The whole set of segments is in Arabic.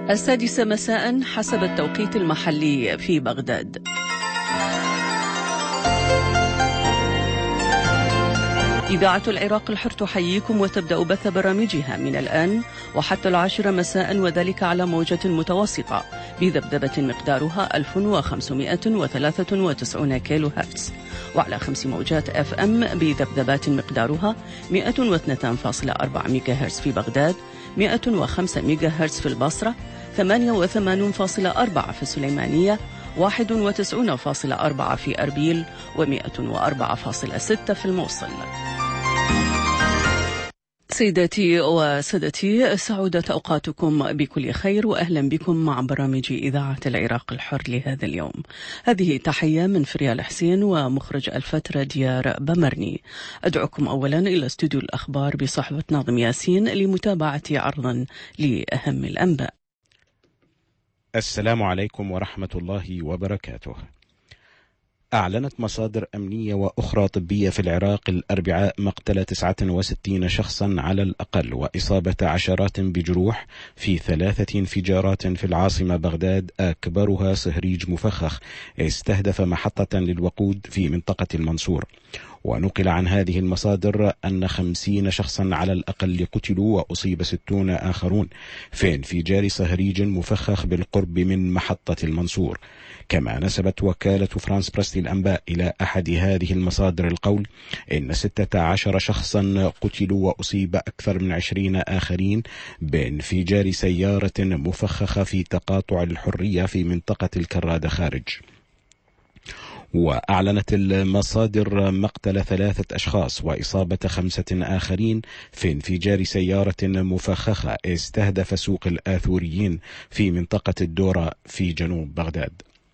السادسة مساء حسب التوقيت المحلي في بغداد. إذاعة العراق الحر تحييكم وتبدأ بث برامجها من الآن وحتى 10 مساء، وذلك على موجة متوسطة بذبذبة مقدارها 1593 كيلو هرتز، وعلى 5 موجات اف ام بذبذبات مقدارها 102.4 ميجا هرتز في بغداد، 105 ميجا هرتز في البصرة، 88.4 في السليمانية، 91.4 في أربيل، و104.6 في الموصل. سيداتي وسادتي، سعودت أوقاتكم بكل خير، وأهلا بكم مع برامج إذاعة العراق الحر لهذا اليوم. هذه تحية من فريال حسين ومخرج الفترة ديار بمرني. أدعوكم أولا إلى استوديو الأخبار بصحبة ناظم ياسين لمتابعة عرضا لأهم الأنباء. السلام عليكم ورحمة الله وبركاته. أعلنت مصادر أمنية وأخرى طبية في العراق الأربعاء مقتل 69 شخصا على الأقل وإصابة عشرات بجروح في 3 انفجارات في العاصمة بغداد، أكبرها صهريج مفخخ استهدف محطة للوقود في منطقة المنصور. ونقل عن هذه المصادر أن 50 شخصا على الأقل قتلوا وأصيب 60 آخرون في انفجار صهريج مفخخ بالقرب من محطة المنصور. كما نسبت وكالة فرانس بريس للأنباء إلى أحد هذه المصادر القول إن 16 شخصا قتلوا وأصيب أكثر من 20 آخرين بانفجار سيارة مفخخة في تقاطع الحرية في منطقة الكرادة خارج. وأعلنت المصادر مقتل 3 أشخاص وإصابة 5 آخرين في انفجار سيارة مفخخة استهدف سوق الآثوريين في منطقة الدورة في جنوب بغداد.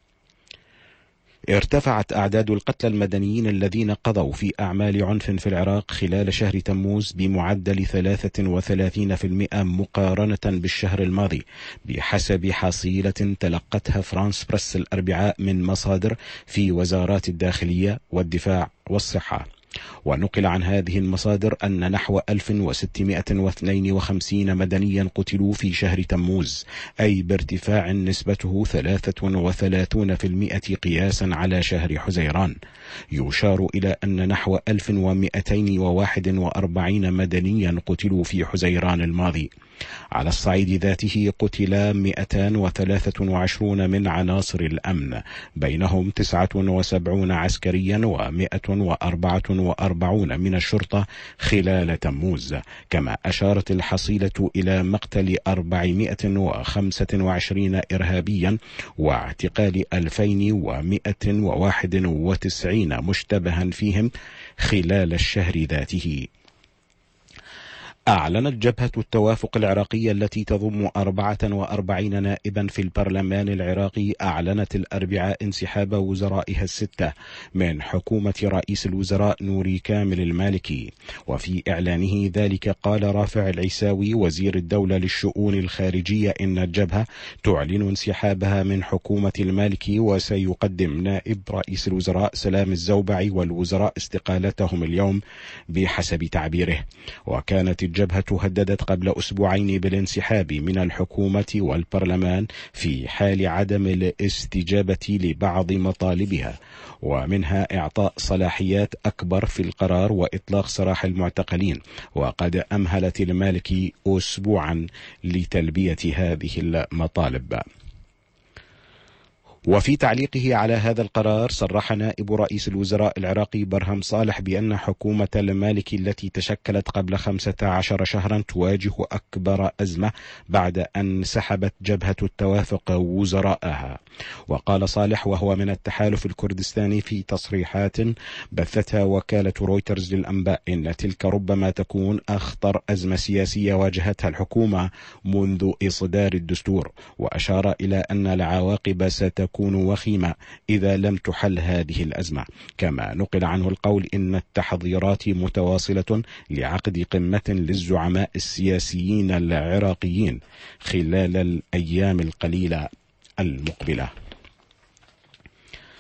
ارتفعت أعداد القتلى المدنيين الذين قضوا في أعمال عنف في العراق خلال شهر تموز بمعدل 33% مقارنة بالشهر الماضي، بحسب حصيلة تلقتها فرانس بريس الأربعاء من مصادر في وزارات الداخلية والدفاع والصحة. ونقل عن هذه المصادر أن نحو 1652 مدنيا قتلوا في شهر تموز، أي بارتفاع نسبته 33% قياسا على شهر حزيران. يشار إلى أن نحو 1241 مدنيا قتلوا في حزيران الماضي. على الصعيد ذاته قتل 223 من عناصر الأمن، بينهم 79 عسكريا و144 من الشرطة خلال تموز. كما أشارت الحصيلة إلى مقتل 425 إرهابيا واعتقال 2191 مشتبها فيهم خلال الشهر ذاته. أعلنت جبهة التوافق العراقية التي تضم 44 نائبا في البرلمان العراقي أعلنت الأربعاء انسحاب وزرائها 6 من حكومة رئيس الوزراء نوري كامل المالكي. وفي إعلانه ذلك قال رافع العيساوي وزير الدولة للشؤون الخارجية إن الجبهة تعلن انسحابها من حكومة المالكي، وسيقدم نائب رئيس الوزراء سلام الزوبعي والوزراء استقالتهم اليوم بحسب تعبيره. وكانت الجبهة هددت قبل أسبوعين بالانسحاب من الحكومة والبرلمان في حال عدم الاستجابة لبعض مطالبها، ومنها إعطاء صلاحيات أكبر في القرار وإطلاق سراح المعتقلين. وقد أمهلت المالكي أسبوعا لتلبية هذه المطالب. وفي تعليقه على هذا القرار صرح نائب رئيس الوزراء العراقي برهم صالح بأن حكومة المالكي التي تشكلت قبل 15 شهرا تواجه أكبر أزمة بعد أن سحبت جبهة التوافق وزراءها. وقال صالح وهو من التحالف الكردستاني في تصريحات بثتها وكالة رويترز للأنباء إن تلك ربما تكون أخطر أزمة سياسية واجهتها الحكومة منذ إصدار الدستور، وأشار إلى أن العواقب ستكون وخيمة إذا لم تحل هذه الأزمة. كما نقل عنه القول إن التحضيرات متواصلة لعقد قمة للزعماء السياسيين العراقيين خلال الأيام القليلة المقبلة.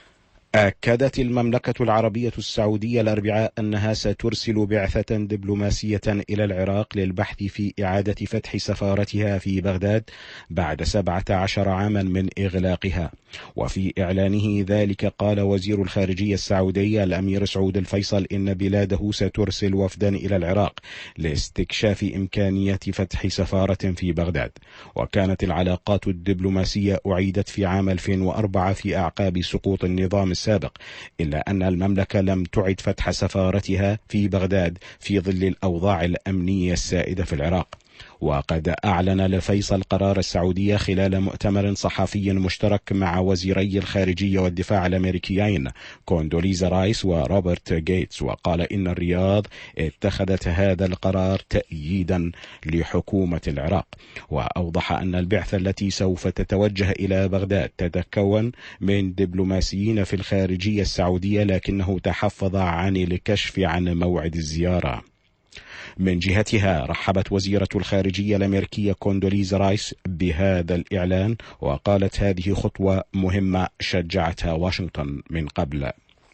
أكدت المملكة العربية السعودية الأربعاء أنها سترسل بعثة دبلوماسية إلى العراق للبحث في إعادة فتح سفارتها في بغداد بعد 17 عاما من إغلاقها. وفي إعلانه ذلك قال وزير الخارجية السعودي الأمير سعود الفيصل إن بلاده سترسل وفدا إلى العراق لاستكشاف إمكانية فتح سفارة في بغداد. وكانت العلاقات الدبلوماسية أعيدت في عام 2004 في أعقاب سقوط النظام السابق، إلا أن المملكة لم تعد فتح سفارتها في بغداد في ظل الأوضاع الأمنية السائدة في العراق. وقد أعلن الفيصل قرار السعودية خلال مؤتمر صحفي مشترك مع وزيري الخارجية والدفاع الأمريكيين كوندوليزا رايس وروبرت جيتس، وقال إن الرياض اتخذت هذا القرار تأييدا لحكومة العراق. وأوضح أن البعثة التي سوف تتوجه إلى بغداد تتكون من دبلوماسيين في الخارجية السعودية، لكنه تحفظ عن الكشف عن موعد الزيارة. من جهتها رحبت وزيرة الخارجية الأمريكية كوندوليزا رايس بهذا الإعلان، وقالت هذه خطوة مهمة شجعتها واشنطن من قبل.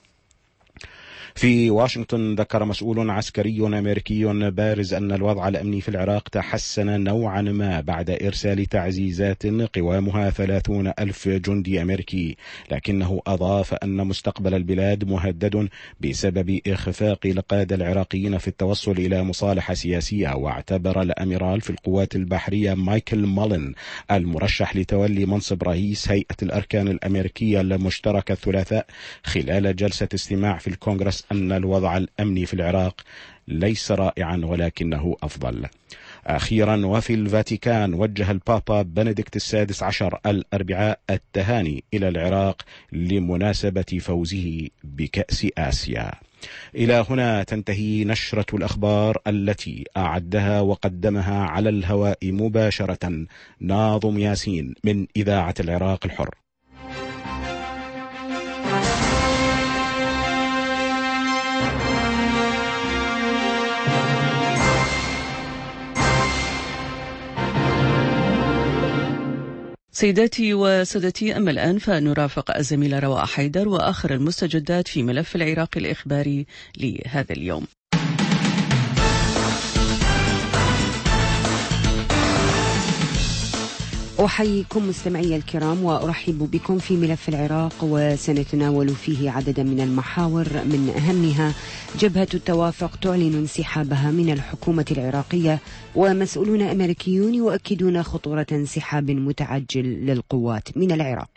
في واشنطن ذكر مسؤول عسكري أمريكي بارز أن الوضع الأمني في العراق تحسن نوعا ما بعد إرسال تعزيزات قوامها 30,000 جندي أمريكي، لكنه أضاف أن مستقبل البلاد مهدد بسبب إخفاق القادة العراقيين في التوصل إلى مصالحة سياسية. واعتبر الأميرال في القوات البحرية مايكل مالين المرشح لتولي منصب رئيس هيئة الأركان الأمريكية المشتركة الثلاثاء خلال جلسة استماع في الكونغرس أن الوضع الأمني في العراق ليس رائعا ولكنه أفضل. أخيرا وفي الفاتيكان وجه البابا بنديكت السادس عشر الأربعاء التهاني إلى العراق لمناسبة فوزه بكأس آسيا. إلى هنا تنتهي نشرة الأخبار التي أعدها وقدمها على الهواء مباشرة ناظم ياسين من إذاعة العراق الحر. سيداتي وسادتي، أما الآن فنرافق الزميلة رواء حيدر وآخر المستجدات في ملف العراق الإخباري لهذا اليوم. أحييكم مستمعي الكرام وأرحب بكم في ملف العراق، وسنتناول فيه عددا من المحاور، من أهمها جبهة التوافق تعلن انسحابها من الحكومة العراقية، ومسؤولون أمريكيون يؤكدون خطورة انسحاب متعجل للقوات من العراق.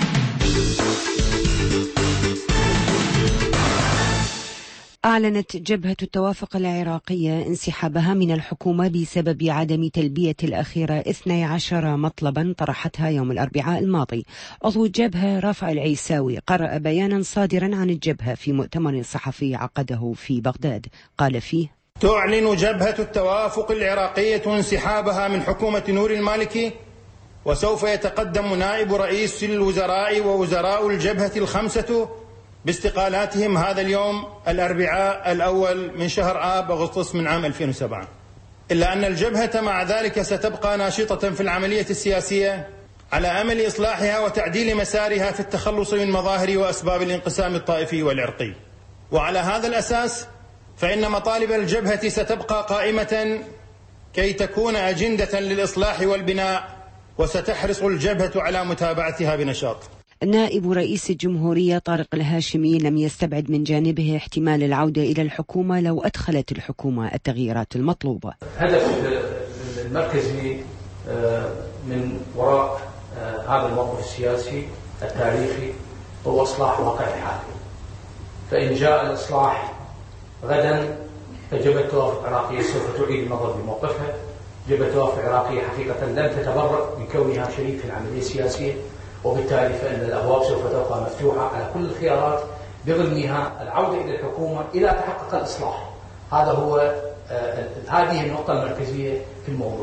أعلنت جبهة التوافق العراقية انسحابها من الحكومة بسبب عدم تلبية الأخيرة 12 مطلبا طرحتها يوم الأربعاء الماضي. عضو الجبهة رافع العيساوي قرأ بيانا صادرا عن الجبهة في مؤتمر صحفي عقده في بغداد، قال فيه: تعلن جبهة التوافق العراقية انسحابها من حكومة نور المالكي، وسوف يتقدم نائب رئيس الوزراء ووزراء الجبهة الخمسة باستقالاتهم هذا اليوم الأربعاء الأول من شهر آب أغسطس من عام 2007. إلا أن الجبهة مع ذلك ستبقى ناشطة في العملية السياسية على أمل إصلاحها وتعديل مسارها في التخلص من مظاهر وأسباب الانقسام الطائفي والعرقي. وعلى هذا الأساس فإن مطالب الجبهة ستبقى قائمة كي تكون أجندة للإصلاح والبناء، وستحرص الجبهة على متابعتها بنشاط. نائب رئيس الجمهورية طارق الهاشمي لم يستبعد من جانبه احتمال العودة إلى الحكومة لو أدخلت الحكومة التغييرات المطلوبة. هدف المركزي من وراء هذا الموقف السياسي التاريخي هو إصلاح واقع الحال. فإن جاء الإصلاح غدا فجبهة التوافق العراقية سوف تعيد النظر بموقفها. جبهة التوافق العراقية حقيقة لن تتبرأ من كونها شريك في العملية السياسية، وبالتالي فإن الأبواب سوف تبقى مفتوحة على كل الخيارات، بضمنها العودة إلى الحكومة إذا تحقق الإصلاح. هذه النقطة المركزية في الموضوع.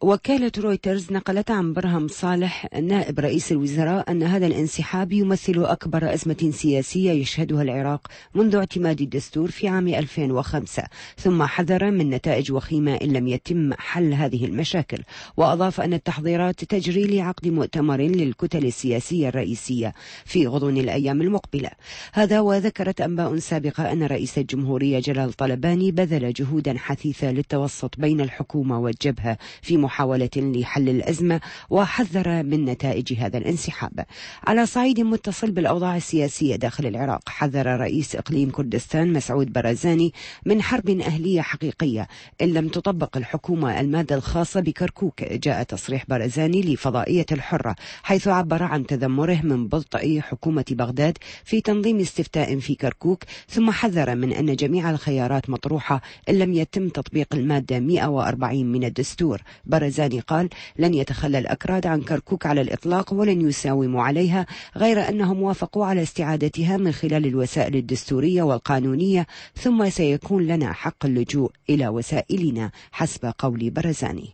وكالة رويترز نقلت عن برهم صالح نائب رئيس الوزراء أن هذا الانسحاب يمثل أكبر أزمة سياسية يشهدها العراق منذ اعتماد الدستور في عام 2005، ثم حذر من نتائج وخيمة إن لم يتم حل هذه المشاكل، وأضاف أن التحضيرات تجري لعقد مؤتمر للكتل السياسية الرئيسية في غضون الأيام المقبلة. هذا وذكرت أنباء سابقة أن رئيس الجمهورية جلال طلباني بذل جهودا حثيثة للتوسط بين الحكومة والجبهة في محاولة لحل الأزمة، وحذر من نتائج هذا الانسحاب. على صعيد متصل بالأوضاع السياسية داخل العراق، حذر رئيس إقليم كردستان مسعود برزاني من حرب أهلية حقيقية إن لم تطبق الحكومة المادة الخاصة بكركوك. جاء تصريح برزاني لفضائية الحرة حيث عبر عن تذمره من بطء حكومة بغداد في تنظيم استفتاء في كركوك، ثم حذر من أن جميع الخيارات مطروحة إن لم يتم تطبيق المادة 140 من الدستور. برزاني قال: لن يتخلى الأكراد عن كركوك على الإطلاق ولن يساوموا عليها، غير أنهم وافقوا على استعادتها من خلال الوسائل الدستورية والقانونية، ثم سيكون لنا حق اللجوء إلى وسائلنا حسب قول برزاني.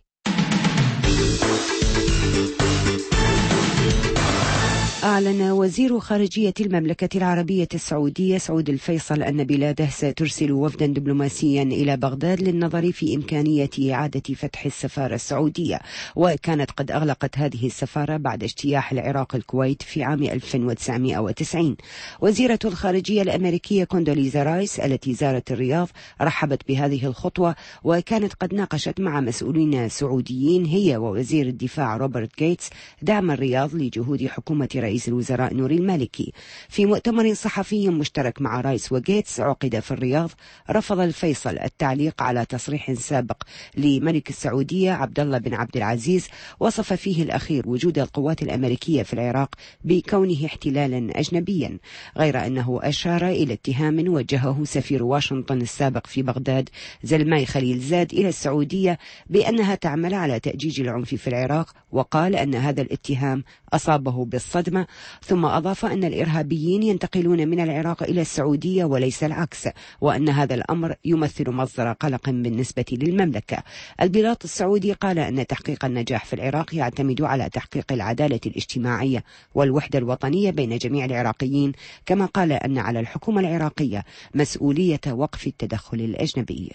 أعلن وزير خارجية المملكة العربية السعودية سعود الفيصل أن بلاده سترسل وفدا دبلوماسيا إلى بغداد للنظر في إمكانية إعادة فتح السفارة السعودية، وكانت قد أغلقت هذه السفارة بعد اجتياح العراق الكويت في عام 1990. وزيرة الخارجية الأمريكية كوندوليزا رايس التي زارت الرياض رحبت بهذه الخطوة، وكانت قد ناقشت مع مسؤولين سعوديين هي ووزير الدفاع روبرت غيتس دعم الرياض لجهود حكومة رئيس الوزراء نوري المالكي. في مؤتمر صحفي مشترك مع رايس وغيتس عقد في الرياض، رفض الفيصل التعليق على تصريح سابق لملك السعودية عبد الله بن عبد العزيز وصف فيه الأخير وجود القوات الأمريكية في العراق بكونه احتلالا أجنبيا، غير أنه أشار إلى اتهام وجهه سفير واشنطن السابق في بغداد زلماي خليل زاد إلى السعودية بأنها تعمل على تأجيج العنف في العراق، وقال أن هذا الاتهام أصابه بالصدمة، ثم أضاف أن الإرهابيين ينتقلون من العراق إلى السعودية وليس العكس، وأن هذا الأمر يمثل مصدر قلق بالنسبة للمملكة. البلاط السعودي قال أن تحقيق النجاح في العراق يعتمد على تحقيق العدالة الاجتماعية والوحدة الوطنية بين جميع العراقيين، كما قال أن على الحكومة العراقية مسؤولية وقف التدخل الأجنبي.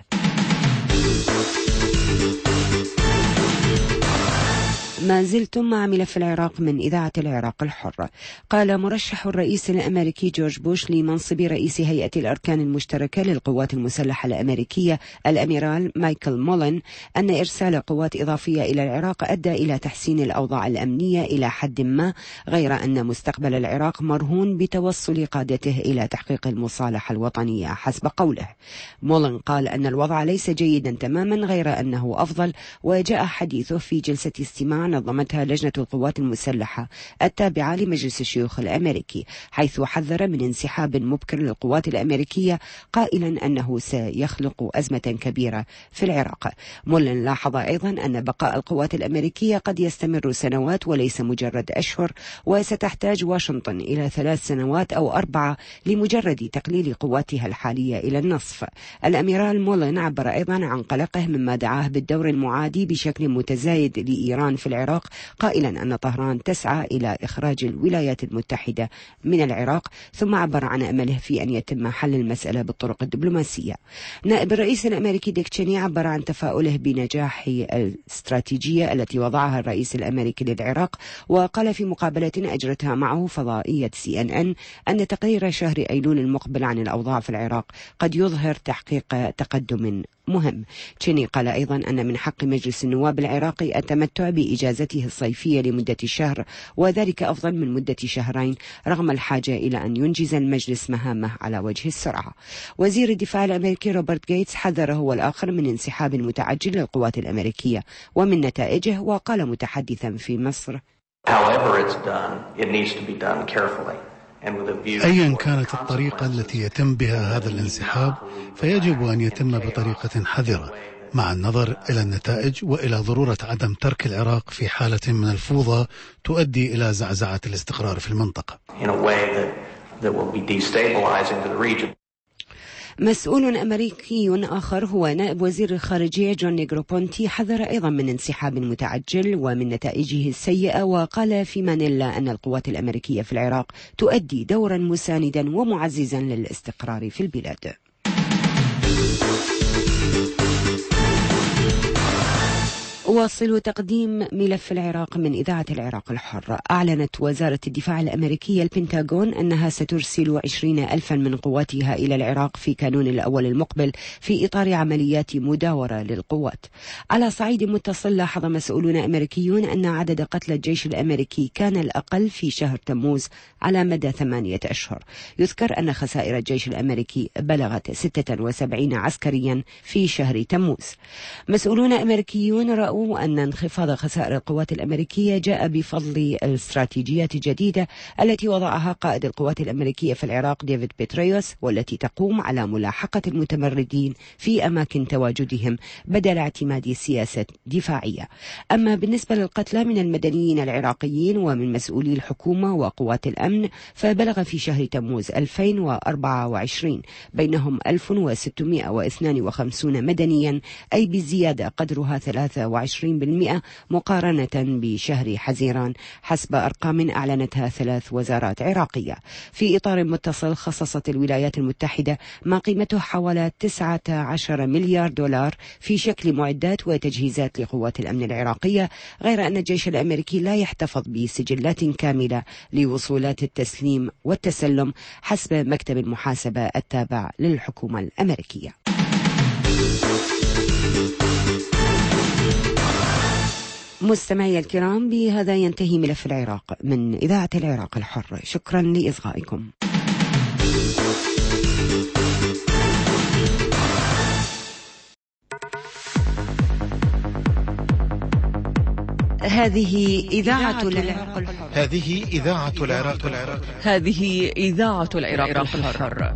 ما زلتم مع ملف العراق من إذاعة العراق الحرة. قال مرشح الرئيس الأمريكي جورج بوش لمنصب رئيس هيئة الأركان المشتركة للقوات المسلحة الأمريكية الأميرال مايكل مولن أن إرسال قوات إضافية إلى العراق أدى إلى تحسين الأوضاع الأمنية إلى حد ما، غير أن مستقبل العراق مرهون بتوصل قادته إلى تحقيق المصالحة الوطنية حسب قوله. مولن قال أن الوضع ليس جيدا تماما، غير أنه أفضل، وجاء حديثه في جلسة استماع نظمتها لجنة القوات المسلحة التابعة لمجلس الشيوخ الأمريكي، حيث حذر من انسحاب مبكر للقوات الأمريكية، قائلا أنه سيخلق أزمة كبيرة في العراق. مولن لاحظ أيضا أن بقاء القوات الأمريكية قد يستمر سنوات وليس مجرد أشهر، وستحتاج واشنطن إلى 3 سنوات أو 4 لمجرد تقليل قواتها الحالية إلى النصف. الأميرال مولن عبر أيضا عن قلقه مما دعاه بالدور المعادي بشكل متزايد لإيران في العراق، قائلا أن طهران تسعى إلى إخراج الولايات المتحدة من العراق، ثم عبر عن أمله في أن يتم حل المسألة بالطرق الدبلوماسية. نائب الرئيس الأمريكي ديك تشيني عبر عن تفاؤله بنجاح الاستراتيجية التي وضعها الرئيس الأمريكي للعراق، وقال في مقابلة أجرتها معه فضائية CNN أن تقرير شهر أيلول المقبل عن الأوضاع في العراق قد يظهر تحقيق تقدم مهم. تشيني قال أيضا أن من حق مجلس النواب العراقي التمتع بإجازته الصيفية لمدة شهر، وذلك أفضل من مدة شهرين، رغم الحاجة إلى أن ينجز المجلس مهامه على وجه السرعة. وزير الدفاع الأمريكي روبرت غيتس حذر هو الآخر من انسحاب متعجل للقوات الأمريكية ومن نتائجه، وقال متحدثا في مصر: أيا كانت الطريقة التي يتم بها هذا الانسحاب فيجب أن يتم بطريقة حذرة مع النظر إلى النتائج وإلى ضرورة عدم ترك العراق في حالة من الفوضى تؤدي إلى زعزعة الاستقرار في المنطقة. مسؤول أمريكي آخر هو نائب وزير الخارجية جون نيغروبونتي حذر أيضا من انسحاب متعجل ومن نتائجه السيئة، وقال في مانيلا أن القوات الأمريكية في العراق تؤدي دورا مساندا ومعززا للاستقرار في البلاد. واصل تقديم ملف العراق من إذاعة العراق الحر. أعلنت وزارة الدفاع الأمريكية البنتاغون أنها سترسل 20,000 من قواتها إلى العراق في كانون الأول المقبل في إطار عمليات مداورة للقوات. على صعيد متصل، لاحظ مسؤولون أمريكيون أن عدد قتلى الجيش الأمريكي كان الأقل في شهر تموز على مدى 8 أشهر. يذكر أن خسائر الجيش الأمريكي بلغت 76 عسكريا في شهر تموز. مسؤولون أمريكيون رأوا أن انخفاض خسائر القوات الأمريكية جاء بفضل الاستراتيجيات الجديدة التي وضعها قائد القوات الأمريكية في العراق ديفيد بيتريوس، والتي تقوم على ملاحقة المتمردين في أماكن تواجدهم بدل اعتماد سياسة دفاعية. أما بالنسبة للقتلى من المدنيين العراقيين ومن مسؤولي الحكومة وقوات الأمن، فبلغ في شهر تموز 2024 بينهم 1652 مدنيا، أي بزيادة قدرها 23% مقارنة بشهر حزيران، حسب أرقام أعلنتها 3 وزارات عراقية. في إطار متصل، خصصت الولايات المتحدة ما قيمته حوالي 19 مليار دولار في شكل معدات وتجهيزات لقوات الأمن العراقية، غير أن الجيش الأمريكي لا يحتفظ بسجلات كاملة لوصولات التسليم والتسلم حسب مكتب المحاسبة التابع للحكومة الأمريكية. مستمعي الكرام، بهذا ينتهي ملف العراق من إذاعة العراق الحر. شكرا لإصغائكم. هذه إذاعة العراق الحر. هذه إذاعة العراق الحر. هذه إذاعة العراق الحر.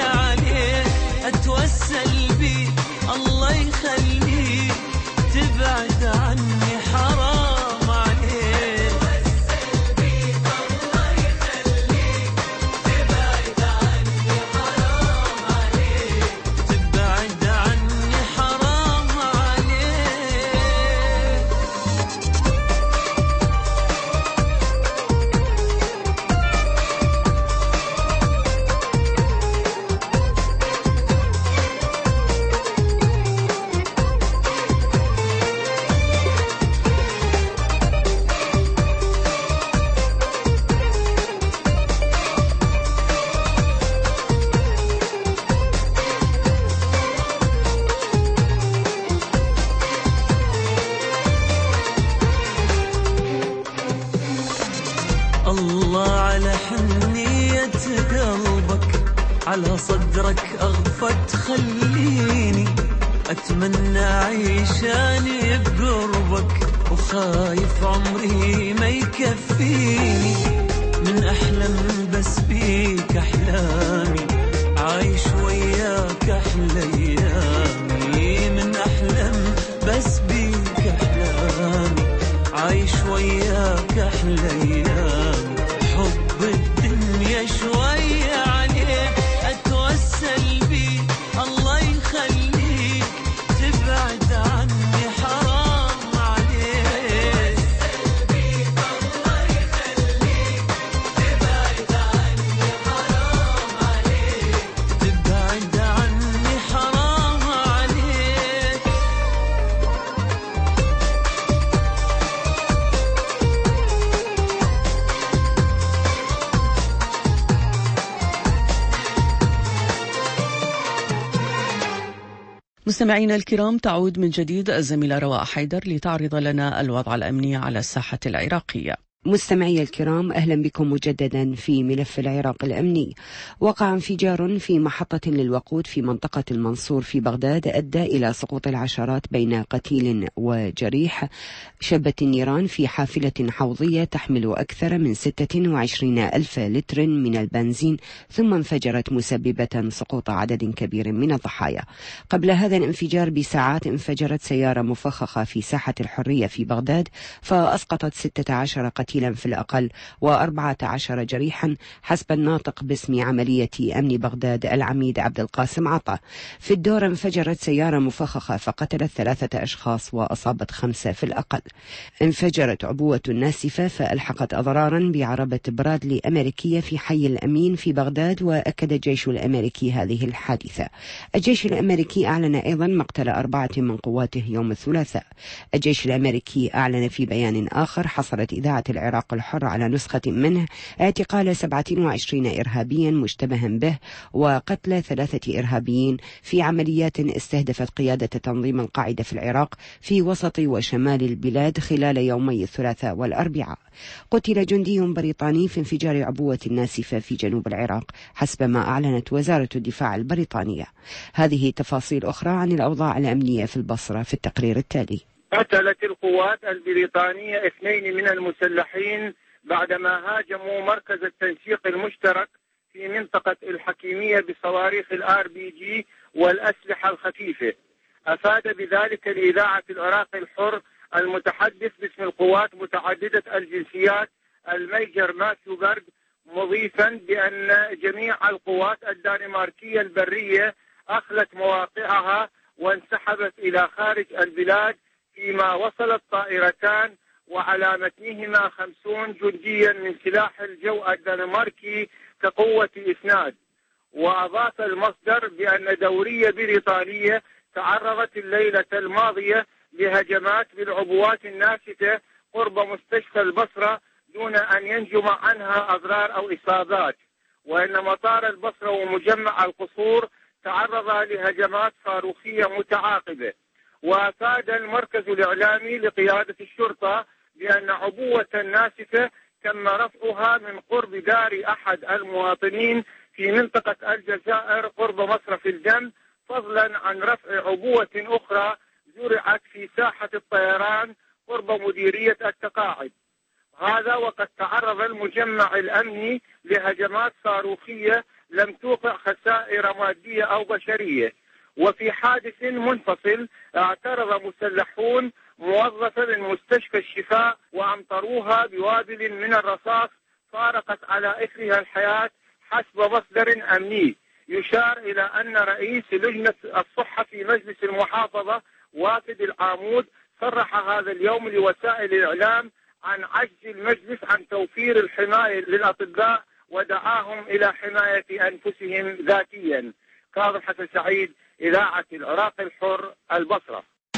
الله يخليك تبعد تبعد عني حرام عليك. الله يخليك تبعد عني حرام عليك، تبعد عني حرام عليك. الله على حنية قلبك، على صدرك أغفت خليني، أتمنى أعيش أني بقربك، وخايف عمري ما يكفيني، من أحلم بس بيك أحلامي، عايش وياك أحلى أيامي، من أحلم بس بيك أحلامي، عايش وياك أحلى أيامي، حب الدنيا شوية عليك، أتوسل بيك الله يخليك تبعد عني حرام عليك. أتوسل بيك الله يخليك تبعد عني حرام عليك، تبعد عني حرام عليك. مستمعينا الكرام، تعود من جديد الزميلة رواء حيدر لتعرض لنا الوضع الأمني على الساحة العراقية. مستمعي الكرام، أهلا بكم مجددا في ملف العراق الأمني. وقع انفجار في محطة للوقود في منطقة المنصور في بغداد أدى إلى سقوط العشرات بين قتيل وجريح. شبت النيران في حافلة حوضية تحمل أكثر من 26 ألف لتر من البنزين، ثم انفجرت مسببة سقوط عدد كبير من الضحايا. قبل هذا الانفجار بساعات انفجرت سيارة مفخخة في ساحة الحرية في بغداد، فأسقطت 16 قتيلا في الأقل و14 جريحا حسب الناطق باسم عملية أمن بغداد العميد عبد القاسم عطا. في الدور انفجرت سيارة مفخخة فقتلت 3 أشخاص وأصابت 5 في الأقل. انفجرت عبوة ناسفة فألحقت أضرارا بعربة برادلي أمريكية في حي الأمين في بغداد، وأكد الجيش الأمريكي هذه الحادثة. الجيش الأمريكي أعلن أيضا مقتل 4 من قواته يوم الثلاثاء. الجيش الأمريكي أعلن في بيان آخر: حصلت إذاعة العراق الحر على نسخة منه اعتقال 27 إرهابيا مشتبها به وقتل 3 إرهابيين في عمليات استهدفت قيادة تنظيم القاعدة في العراق في وسط وشمال البلاد خلال يومي الثلاثاء والأربعاء. قتل جندي بريطاني في انفجار عبوة ناسفة في جنوب العراق حسب ما أعلنت وزارة الدفاع البريطانية. هذه تفاصيل أخرى عن الأوضاع الأمنية في البصرة في التقرير التالي. قتلت القوات البريطانية 2 من المسلحين بعدما هاجموا مركز التنسيق المشترك في منطقة الحكيمية بصواريخ الRPG والأسلحة الخفيفة. أفاد بذلك الإذاعة العراق الحر المتحدث باسم القوات متعددة الجنسيات الميجر ماثيو برغ، مضيفا بأن جميع القوات الدنماركية البرية أخلت مواقعها وانسحبت إلى خارج البلاد، فيما وصلت طائرتان وعلى متنهما 50 جنديا من سلاح الجو الدنماركي كقوة إسناد. وأضاف المصدر بأن دورية بريطانية تعرضت الليلة الماضية لهجمات بالعبوات الناسفة قرب مستشفى البصرة دون أن ينجم عنها أضرار أو إصابات، وأن مطار البصرة ومجمع القصور تعرض لهجمات صاروخية متعاقبة. وأفاد المركز الإعلامي لقيادة الشرطة بأن عبوة ناسفة تم رفعها من قرب دار أحد المواطنين في منطقة الجزائر قرب مصرف الجم، فضلا عن رفع عبوة أخرى زرعت في ساحة الطيران قرب مديرية التقاعد. هذا وقد تعرض المجمع الأمني لهجمات صاروخية لم توقع خسائر مادية أو بشرية. وفي حادث منفصل اعترض مسلحون موظفة من مستشفى الشفاء وأمطروها بوابل من الرصاص فارقت على إثرها الحياة حسب مصدر أمني. يشار إلى أن رئيس لجنة الصحة في مجلس المحافظة وافد العامود صرح هذا اليوم لوسائل الإعلام عن عجز المجلس عن توفير الحماية للأطباء ودعاهم إلى حماية أنفسهم ذاتيا. كاظم حسن سعيد، إذاعة العراق الحر، البصرة.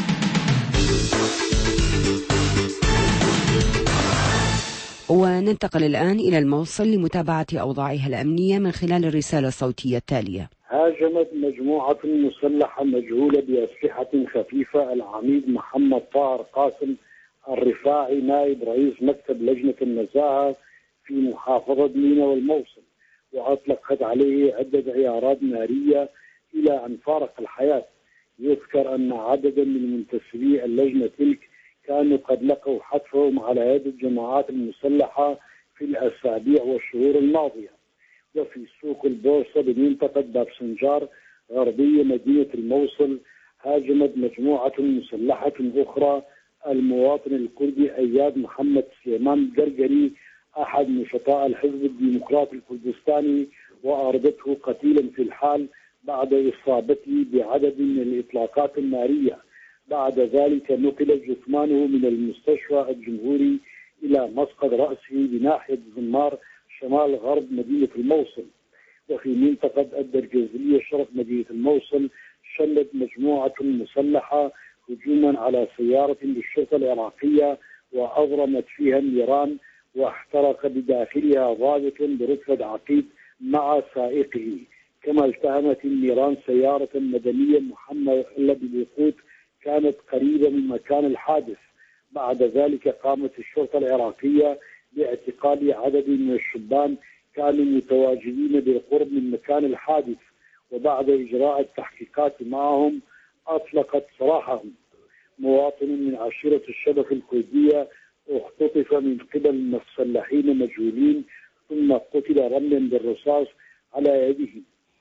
وننتقل الآن إلى الموصل لمتابعة أوضاعها الأمنية من خلال الرسالة الصوتية التالية. هاجمت مجموعة مسلحة مجهولة بأسلحة خفيفة العميد محمد طاهر قاسم الرفاعي نائب رئيس مكتب لجنة النزاهة في محافظة مينا والموصل، وأطلقت عليه عدة عيارات نارية إلى أن فارق الحياة. يذكر أن عددا من منتسبي اللجنة تلك كانوا قد لقوا حتفهم على يد الجماعات المسلحة في الأسابيع والشهور الماضية. وفي سوق البورصة بمنطقة باب سنجار غربية مدينة الموصل هاجمت مجموعة مسلحة أخرى المواطن الكردي أياد محمد سليمان القرقري أحد نشطاء الحزب الديمقراطي الكردستاني، وأردته قتيلا في الحال بعد إصابته بعدد من الإطلاقات النارية. بعد ذلك نقل جثمانه من المستشفى الجمهوري إلى مسقط رأسه بناحية زمار شمال غرب مدينة الموصل. وفي منطقة الدرجزلية شرق مدينة الموصل شنت مجموعة مسلحة هجوما على سيارة للشرطة العراقية وأضرمت فيها النيران، واحترق بداخلها ضابط برتبة عقيد مع سائقه. كما التهمت النيران سيارة مدنية محملة بالوقود كانت قريبة من مكان الحادث. بعد ذلك قامت الشرطة العراقية باعتقال عدد من الشبان كانوا متواجدين بالقرب من مكان الحادث، وبعد إجراء التحقيقات معهم أطلقت سراحهم. مواطن من عشيرة الشبكة الكردية اختطف من قبل مسلحين مجهولين ثم قتل رميا بالرصاص على يده.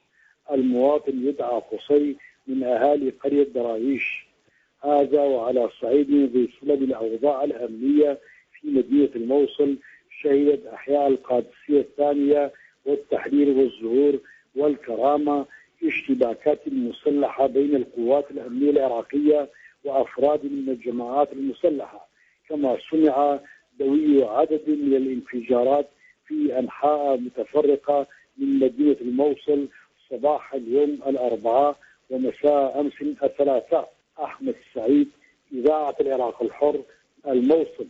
المواطن يدعى قصي من أهالي قرية دراويش. هذا وعلى صعيد ذي صلة بالأوضاع الأمنية في مدينة الموصل شهدت أحياء القادسية الثانية والتحرير والزهور والكرامة اشتباكات مسلحة بين القوات الأمنية العراقية وأفراد من الجماعات المسلحة. كما سمع دوي عدد من الانفجارات في أنحاء متفرقة من مدينة الموصل صباح اليوم الأربعاء ومساء أمس الثلاثاء. أحمد السعيد، إذاعة العراق الحر، الموصل.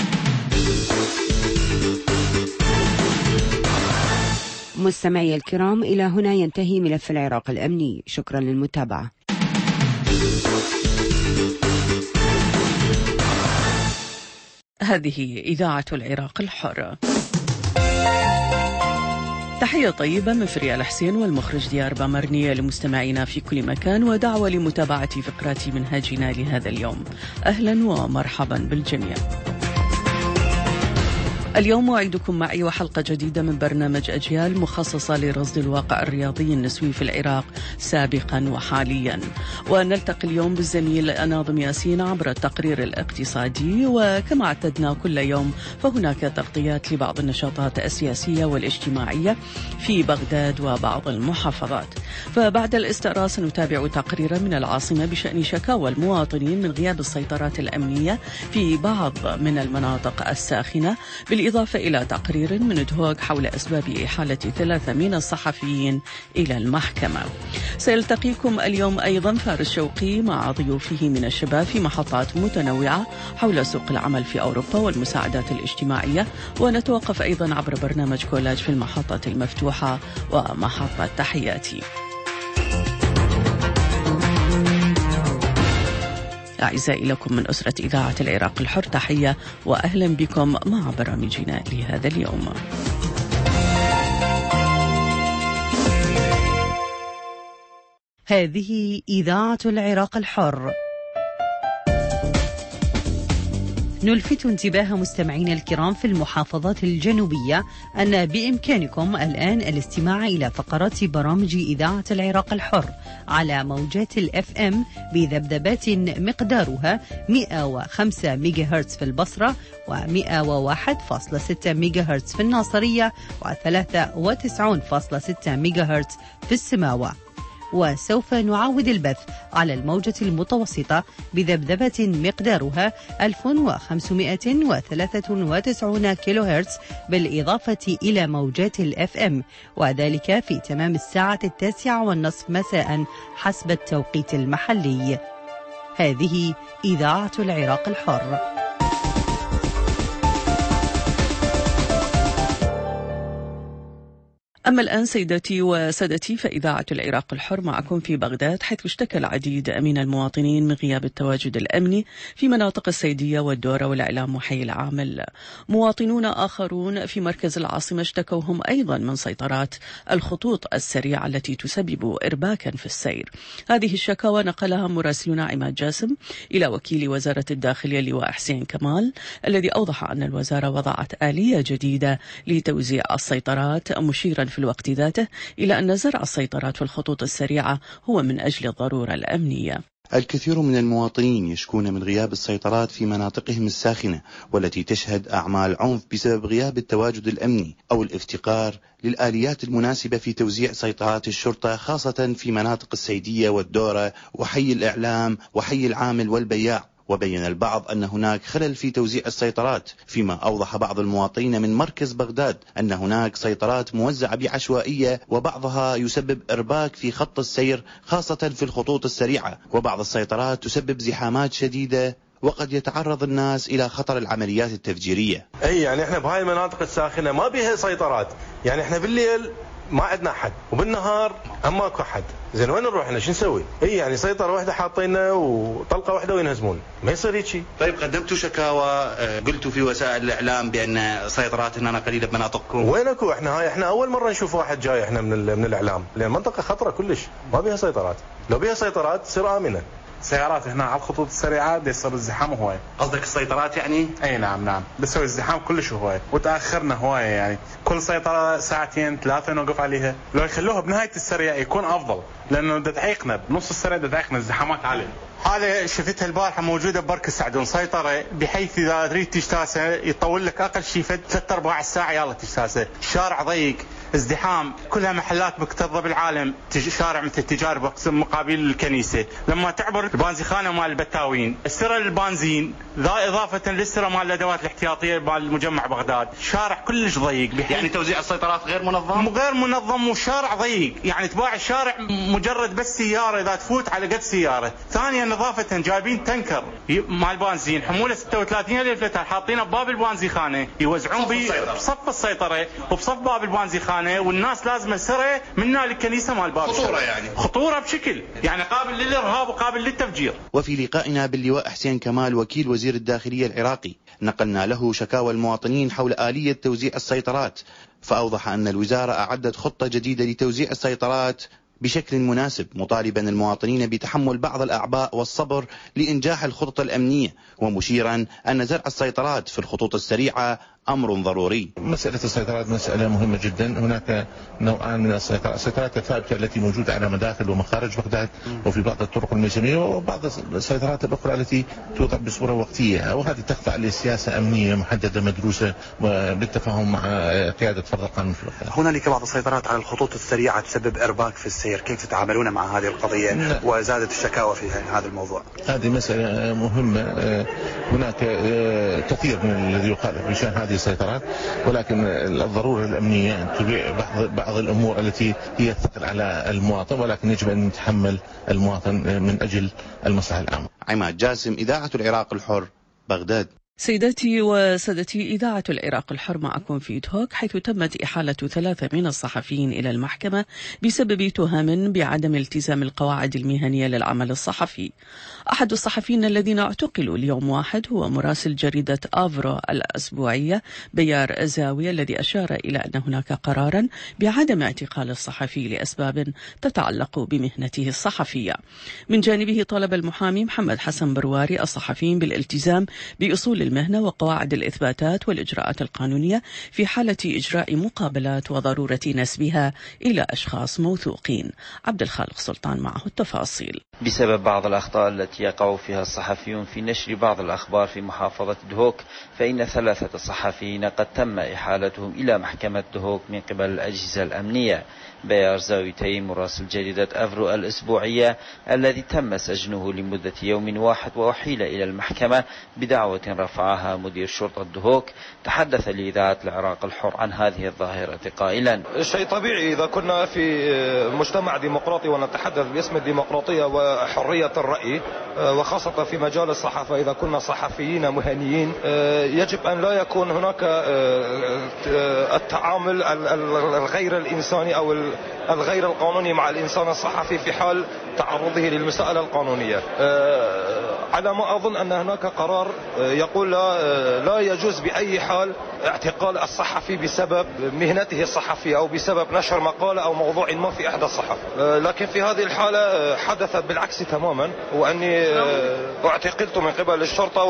مستمعي الكرام، إلى هنا ينتهي ملف العراق الأمني. شكرا للمتابعة. هذه إذاعة العراق الحر. تحية طيبة من فريال حسين والمخرج ديار بامرنية لمستمعينا في كل مكان، ودعوة لمتابعة فقرات منهاجنا لهذا اليوم. أهلا ومرحبا بالجميع. اليوم أعيدكم معي وحلقة جديدة من برنامج أجيال مخصصة لرصد الواقع الرياضي النسوي في العراق سابقا وحاليا. ونلتقي اليوم بالزميل ناظم ياسين عبر التقرير الاقتصادي، وكما اعتدنا كل يوم فهناك تغطيات لبعض النشاطات السياسية والاجتماعية في بغداد وبعض المحافظات. فبعد الاستعراض سنتابع تقريرا من العاصمة بشأن شكاوى المواطنين من غياب السيطرات الأمنية في بعض من المناطق الساخنة، بالإضافة إلى تقرير من دهوك حول أسباب إحالة 3 من الصحفيين إلى المحكمة. سيلتقيكم اليوم أيضا فارس شوقي مع ضيوفه من الشباب في محطات متنوعة حول سوق العمل في أوروبا والمساعدات الاجتماعية، ونتوقف أيضا عبر برنامج كولاج في المحطة المفتوحة ومحطة تحياتي. أعزائي لكم من أسرة إذاعة العراق الحر تحية وأهلا بكم مع برامجنا لهذا اليوم. هذه إذاعة العراق الحر، نلفت انتباه مستمعينا الكرام في المحافظات الجنوبية أن بإمكانكم الآن الاستماع إلى فقرات برامج إذاعة العراق الحر على موجات الFM بذبذبات مقدارها 105 ميجا هرتز في البصرة و101.6 ميجا هرتز في الناصرية و93.6 ميجا هرتز في السماوة. وسوف نعاود البث على الموجة المتوسطة بذبذبة مقدارها 1593 كيلو هرتز بالإضافة إلى موجات الFM، وذلك في تمام الساعة 9:30 مساء حسب التوقيت المحلي. هذه إذاعة العراق الحر. أما الآن سيداتي وسادتي فإذاعة العراق الحر معكم في بغداد، حيث اشتكى العديد من المواطنين من غياب التواجد الأمني في مناطق السيدية والدورة والإعلام وحي العامل. مواطنون آخرون في مركز العاصمة اشتكوا هم أيضا من سيطرات الخطوط السريعة التي تسبب إرباكا في السير. هذه الشكاوى نقلها مراسلنا عماد جاسم إلى وكيل وزارة الداخلية اللواء حسين كمال، الذي أوضح أن الوزارة وضعت آلية جديدة لتوزيع السيطرات، مشيرا في الوقت ذاته إلى أن زرع السيطرات في الخطوط السريعة هو من أجل الضرورة الأمنية. الكثير من المواطنين يشكون من غياب السيطرات في مناطقهم الساخنة والتي تشهد أعمال عنف بسبب غياب التواجد الأمني أو الافتقار للآليات المناسبة في توزيع سيطرات الشرطة، خاصة في مناطق السيدية والدورة وحي الإعلام وحي العامل والبياع. وبين البعض أن هناك خلل في توزيع السيطرات، فيما أوضح بعض المواطنين من مركز بغداد أن هناك سيطرات موزعة بعشوائية وبعضها يسبب إرباك في خط السير خاصة في الخطوط السريعة، وبعض السيطرات تسبب زحامات شديدة وقد يتعرض الناس إلى خطر العمليات التفجيرية. يعني احنا بهاي المناطق الساخنة ما بيها سيطرات، يعني احنا بالليل ما عندنا أحد وبالنهار هم ماكو أحد، زين وين نروح احنا شو نسوي؟ يعني سيطرة واحدة حاطيننا وطلقة واحدة وينهزمون، ما يصير هيك. طيب قدمتوا شكاوى، قلتوا في وسائل الإعلام بأن سيطرات هنا قليلة بمناطقكم؟ وينكو احنا أول مرة نشوف واحد جاي احنا من الإعلام، لأن المنطقة خطرة كلش ما بيها سيطرات، لو بيها سيطرات تصير آمنة. سيارات هنا على الخطوط السريعة دي يصير الزحام هواية. قصدك السيطرات يعني؟ اي نعم بسوي الزحام كلش هواية وتأخرنا هواية، يعني كل سيطرة ساعتين 3 نوقف عليها، لو يخلوها بنهاية السريع يكون أفضل، لأنه تعيقنا بنص السريع تعيقنا الزحامات عالية. هذا شفتها البارحة موجودة ببرك السعدون، سيطرة بحيث إذا تريد تجتازها يطول لك أقل شيء 3/4 ساعة يلا تجتازها. الشارع ضيق، ازدحام، كلها محلات مكتظة بالعالم، شارع مثل التجارب مقابل الكنيسة. لما تعبر البنزيخانة مال البتاوين، السرة البنزين، ذا إضافة للسرة مال الأدوات الاحتياطية مال مجمع بغداد، شارع كلش ضيق. يعني توزيع السيطرات غير منظم؟ غير منظم والشارع ضيق، يعني تباع الشارع مجرد بس سيارة إذا تفوت على قد سيارة. ثانيا إضافة جايبين تنكر مال بنزين حمولة 36,000 لتر حاطينه بباب البنزيخانة يوزعون بصف السيطرة وبصف باب البنزيخانة، والناس لازم سرة منا للكنيسة مال باب. خطورة يعني خطورة بشكل يعني قابل للإرهاب وقابل للتفجير. وفي لقائنا باللواء حسين كمال وكيل وزير الداخلية العراقي نقلنا له شكاوى المواطنين حول آلية توزيع السيطرات، فأوضح أن الوزارة أعدت خطة جديدة لتوزيع السيطرات بشكل مناسب، مطالبا المواطنين بتحمل بعض الأعباء والصبر لإنجاح الخطط الأمنية، ومشيرا أن زرع السيطرات في الخطوط السريعة أمر ضروري. مسألة السيطرات مسألة مهمة جدا. هناك نوعان من السيطرات، السيطرات الثابتة التي موجودة على مداخل ومخارج بغداد وفي بعض الطرق الميزانية، وبعض السيطرات الأخرى التي توضع بصورة وقتية، وهذه تخضع لسياسة أمنية محددة مدروسة بالتفاهم مع قيادة فرد القانون في بغداد. هنالك بعض السيطرات على الخطوط السريعة تسبب إرباك في السير، كيف تتعاملون مع هذه القضية وزادت الشكاوى في هذا الموضوع؟ هذه مسألة مهمة. هناك كثير من الذي يخالف بشأن هذه السيطرات، ولكن الضرورة الأمنية أن تبيع بعض الأمور التي هي ثقل على المواطن، ولكن يجب أن يتحمل المواطن من أجل المصلحة العامة. عماد جاسم، إذاعة العراق الحر، بغداد. سيداتي وسادتي، إذاعة العراق الحر معكم في توك، حيث تمت إحالة 3 من الصحفيين إلى المحكمة بسبب تهم بعدم التزام القواعد المهنية للعمل الصحفي. أحد الصحفيين الذين اعتقلوا اليوم 1 هو مراسل جريدة آفرو الأسبوعية بيار زاوية، الذي أشار إلى أن هناك قرارا بعدم اعتقال الصحفي لأسباب تتعلق بمهنته الصحفية. من جانبه طلب المحامي محمد حسن برواري الصحفيين بالالتزام بأصول أصول المهنة وقواعد الإثباتات والإجراءات القانونية في حالة إجراء مقابلات وضرورة نسبها إلى أشخاص موثوقين. عبد الخالق سلطان معه التفاصيل. بسبب بعض الأخطاء التي يقع فيها الصحفيون في نشر بعض الأخبار في محافظة دهوك، فإن 3 صحفيين قد تم إحالتهم إلى محكمة دهوك من قبل الأجهزة الأمنية. بيار زاويتي مراسل جريدة أفرو الأسبوعية الذي تم سجنه لمدة يوم واحد وأحيل إلى المحكمة بدعوة رفعها مدير شرطة دهوك، تحدث لإذاعة العراق الحر عن هذه الظاهرة قائلا: شيء طبيعي إذا كنا في مجتمع ديمقراطي ونتحدث باسم الديمقراطية وحرية الرأي، وخاصة في مجال الصحافة إذا كنا صحفيين مهنيين، يجب أن لا يكون هناك التعامل الغير الإنساني أو الغير القانوني مع الإنسان الصحفي في حال تعرضه للمساءلة القانونية. على ما أظن أن هناك قرار يقول لا يجوز بأي حال اعتقال الصحفي بسبب مهنته الصحفية أو بسبب نشر مقالة أو موضوع ما في إحدى الصحف، لكن في هذه الحالة حدث بالعكس تماما، وأني اعتقلت من قبل الشرطة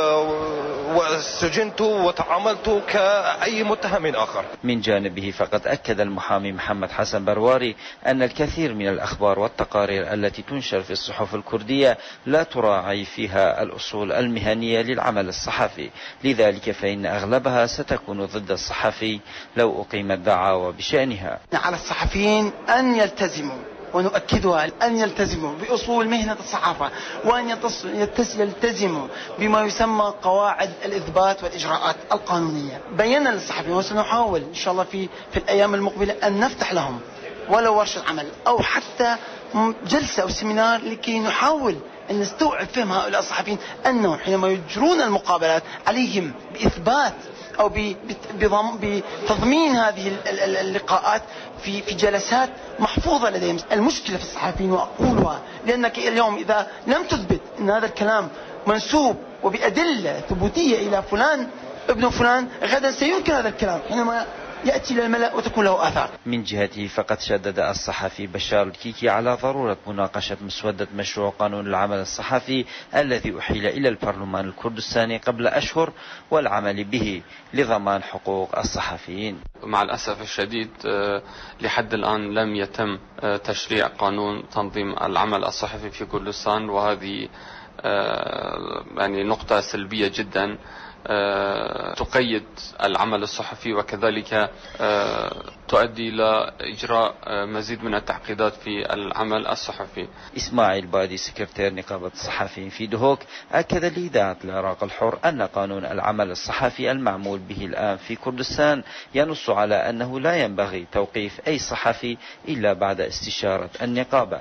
وسجنت وتعاملت كأي متهم آخر. من جانبه فقد أكد المحامي محمد حسن برواري أن الكثير من الأخبار والتقارير التي تنشر في الصحف الكردية لا تراعي فيها الأصول المهنية للعمل الصحفي، لذلك فإن أغلبها ستكون ضد الصحفي لو أقيمت دعاوى بشأنها. على الصحفيين أن يلتزموا، ونؤكدها، أن يلتزموا بأصول مهنة الصحافة، وأن يلتزموا بما يسمى قواعد الإثبات والإجراءات القانونية. بينا للصحفيين وسنحاول إن شاء الله في الأيام المقبلة أن نفتح لهم ولو ورشة عمل أو حتى جلسة أو سيمينار لكي نحاول أن نستوعب فهم هؤلاء الصحفيين أنه حينما يجرون المقابلات عليهم بإثبات أو بتضمين هذه اللقاءات في جلسات محفوظة لديهم. المشكلة في الصحفيين وأقولها لأنك اليوم إذا لم تثبت أن هذا الكلام منسوب وبأدلة ثبوتية إلى فلان ابن فلان، غدا سينكر هذا الكلام حينما يأتي للملأ وتكون له آثار. من جهته فقد شدد الصحفي بشار الكيكي على ضرورة مناقشة مسودة مشروع قانون العمل الصحفي الذي أحيل إلى البرلمان الكردستاني قبل أشهر والعمل به لضمان حقوق الصحفيين. مع الأسف الشديد لحد الآن لم يتم تشريع قانون تنظيم العمل الصحفي في كردستان، وهذه يعني نقطة سلبية جدا تقيد العمل الصحفي، وكذلك تؤدي إلى إجراء مزيد من التعقيدات في العمل الصحفي. إسماعيل بادي سكرتير نقابة الصحفيين في دهوك أكد لإذاعة العراق الحر أن قانون العمل الصحفي المعمول به الآن في كردستان ينص على أنه لا ينبغي توقيف أي صحفي إلا بعد استشارة النقابة.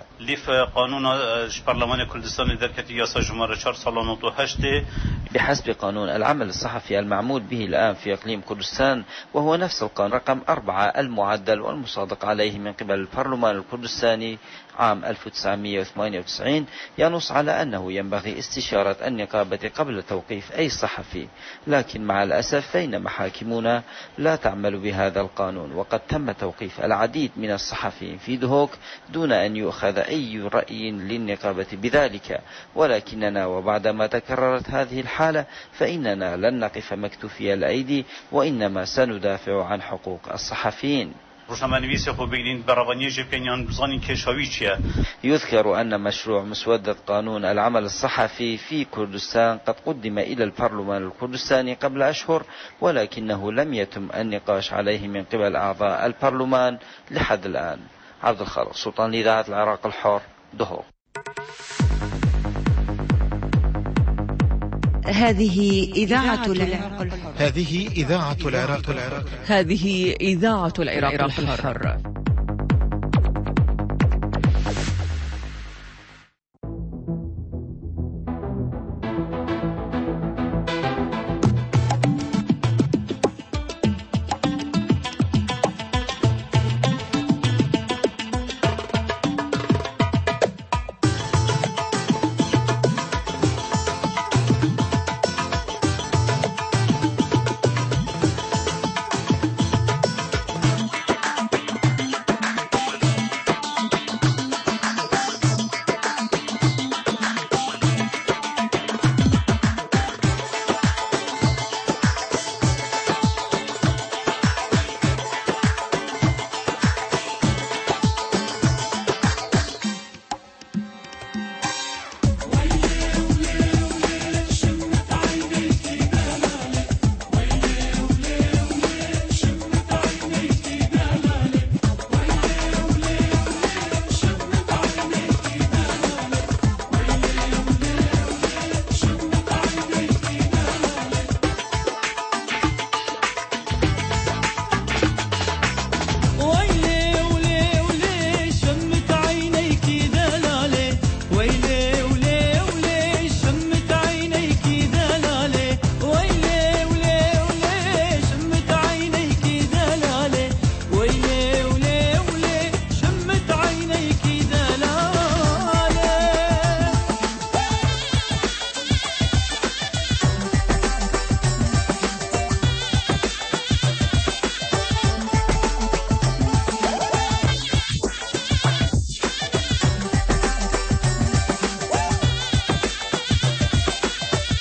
بحسب قانون العمل الصحفي المعمول به الآن في إقليم كردستان، وهو نفس القانون رقم 4 المعدل والمصادق عليه من قبل البرلمان الكردستاني عام 1998، ينص على أنه ينبغي استشارة النقابة قبل توقيف أي صحفي، لكن مع الأسف فإن محاكمنا لا تعمل بهذا القانون، وقد تم توقيف العديد من الصحفيين في دهوك دون أن يؤخذ أي رأي للنقابة بذلك. ولكننا وبعدما تكررت هذه الحالة فإننا لن نقف مكتوفي الأيدي، وإنما سندافع عن حقوق الصحفيين. يذكر أن مشروع مسودة قانون العمل الصحفي في كردستان قد قدم إلى البرلمان الكردستاني قبل أشهر، ولكنه لم يتم النقاش عليه من قبل أعضاء البرلمان لحد الآن. عبد الخالق سلطان لإذاعة العراق الحر دهوك. هذه إذاعة العراق الحر. هذه إذاعة العراق الحر. هذه إذاعة العراق الحر.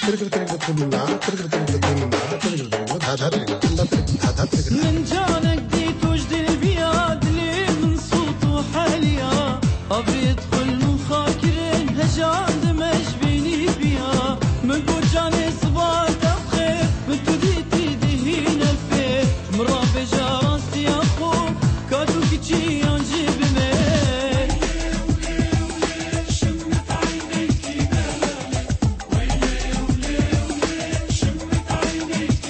من جانك ديت وجد البياد لي من صوته حاليا أبي يدخل من خاكرين هجان دمش بيني فيها من بوجاني صبات بخير من تديتي دهين الفير مرابي جارستي أخو كادو كيشي ينجيب مير شمت عينيك شمت عينيك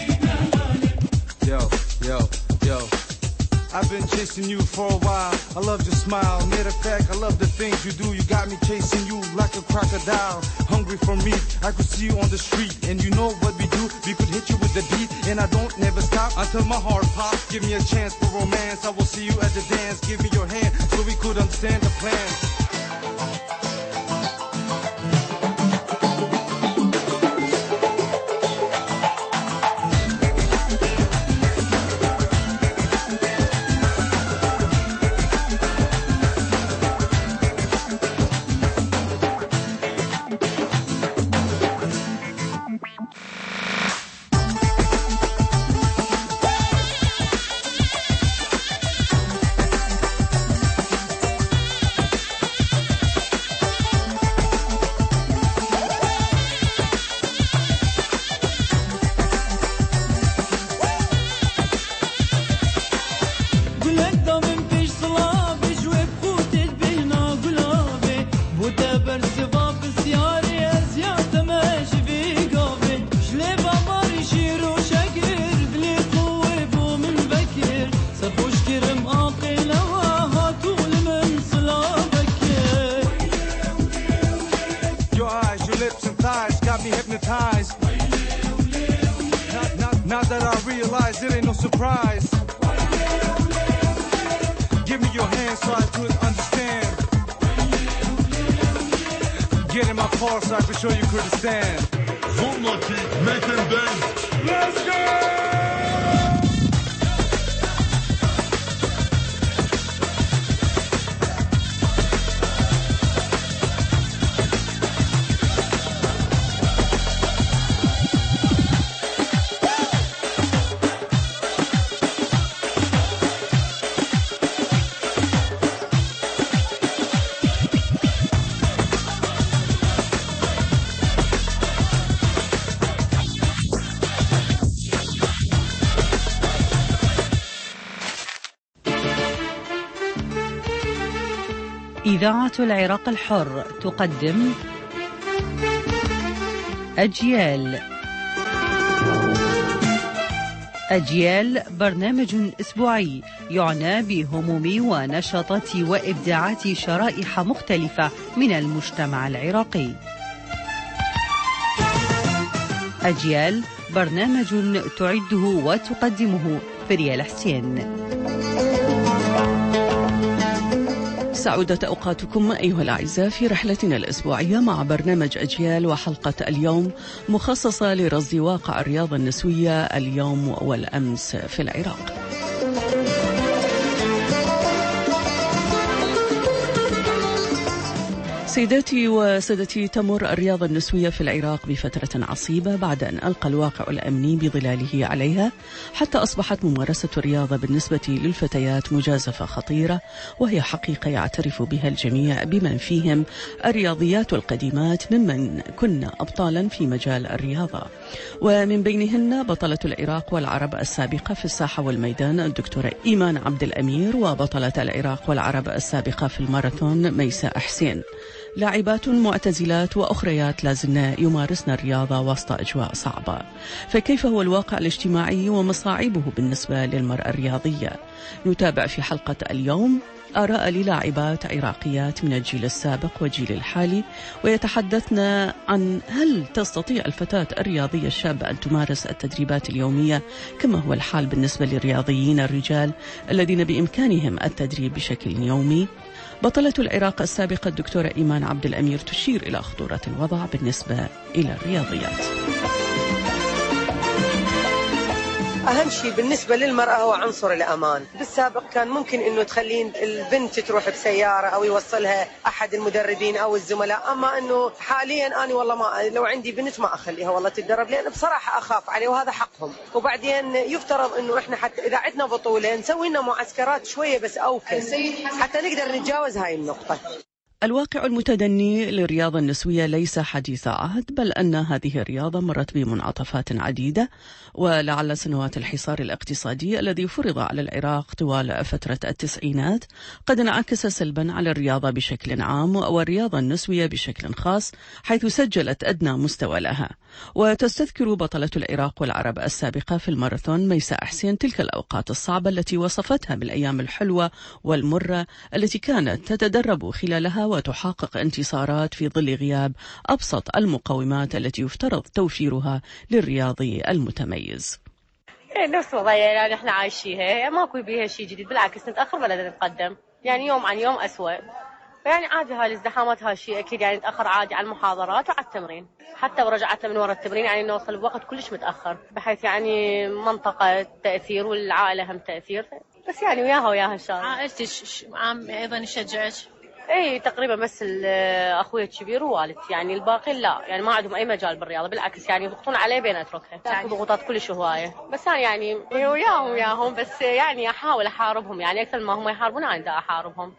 Yo, I've been chasing you for a while. I love your smile, matter of fact, I love the things you do. You got me chasing you like a crocodile, hungry for meat. I could see you on the street, and you know what we do. We could hit you with the beat, and I don't never stop until my heart pops. Give me a chance for romance. I will see you at the dance. Give me your hand so we could understand the plan. Now that I realize it ain't no surprise. Give me your hand so I could understand. Get in my car so I could show you Kurdistan. Zurnaki, Nathan Bang. Let's go! إذاعة العراق الحر تقدم أجيال برنامج أسبوعي يعنى بهموم ونشاطات وإبداعات شرائح مختلفة من المجتمع العراقي. أجيال برنامج تعده وتقدمه فريال حسين. سعودت أوقاتكم أيها الأعزاء في رحلتنا الأسبوعية مع برنامج أجيال، وحلقة اليوم مخصصة لرصد واقع الرياضة النسوية اليوم والأمس في العراق. سيداتي وسادتي، تمر الرياضة النسوية في العراق بفترة عصيبة بعد أن ألقى الواقع الأمني بظلاله عليها، حتى أصبحت ممارسة الرياضة بالنسبة للفتيات مجازفة خطيرة، وهي حقيقة يعترف بها الجميع بمن فيهم الرياضيات القديمات ممن كن أبطالا في مجال الرياضة، ومن بينهن بطلة العراق والعرب السابقة في الساحة والميدان الدكتورة إيمان عبد الأمير، وبطلة العراق والعرب السابقة في الماراثون ميساء حسين. لاعبات معتزلات وأخريات لازلنا يمارسن الرياضة وسط أجواء صعبة، فكيف هو الواقع الاجتماعي ومصاعبه بالنسبة للمرأة الرياضية؟ نتابع في حلقة اليوم آراء للاعبات عراقيات من الجيل السابق والجيل الحالي، ويتحدثن عن هل تستطيع الفتاة الرياضية الشابة أن تمارس التدريبات اليومية كما هو الحال بالنسبة للرياضيين الرجال الذين بإمكانهم التدريب بشكل يومي. بطلة العراق السابقة الدكتورة إيمان عبد الأمير تشير إلى خطورة الوضع بالنسبة إلى الرياضيات. أهم شيء بالنسبة للمرأة هو عنصر الأمان. بالسابق كان ممكن إنه تخلين البنت تروح بسيارة أو يوصلها أحد المدربين أو الزملاء، أما إنه حاليا أنا والله ما لو عندي بنت ما أخليها والله تتدرب، لأن بصراحة أخاف عليه وهذا حقهم. وبعدين يفترض إنه إحنا حتى إذا عندنا بطولة نسوي لنا معسكرات شوية بس أوكس حتى نقدر نتجاوز هاي النقطة. الواقع المتدني للرياضة النسوية ليس حديث عهد، بل أن هذه الرياضة مرت بمنعطفات عديدة، ولعل سنوات الحصار الاقتصادي الذي فرض على العراق طوال فترة التسعينات قد انعكس سلبا على الرياضة بشكل عام والرياضة النسوية بشكل خاص، حيث سجلت أدنى مستوى لها. وتستذكر بطلة العراق والعرب السابقة في الماراثون ميساء حسين تلك الأوقات الصعبة التي وصفتها بالأيام الحلوة والمرة التي كانت تتدرب خلالها وتحقق انتصارات في ظل غياب أبسط المقومات التي يفترض توفيرها للرياضي المتميز. نفس وضعية يعني احنا عايشيها، ماكو بيها شيء جديد، بالعكس نتأخر ولا نتقدم، يعني يوم عن يوم أسوأ. يعني عادي هاي الازدحامات هاي شيء أكيد، يعني نتأخر عادي على المحاضرات وعلى التمرين، حتى ورجعتنا من وراء التمرين يعني نوصل بوقت كلش متأخر، بحيث يعني منطقة تأثير والعائلة هم تأثير، بس يعني وياها الشارع. عائلتك عام أيضا يشجعك؟ اي تقريبا بس اخوي الكبير ووالدتي، يعني الباقي لا، يعني ما عندهم اي مجال بالرياضه، بالعكس يعني يضغطون علي بين اتركها، يعني ضغوطات كلش هوايه، بس انا يعني وياهم بس يعني احاول احاربهم، يعني اكثر ما هم يحاربون انا دا احاربهم.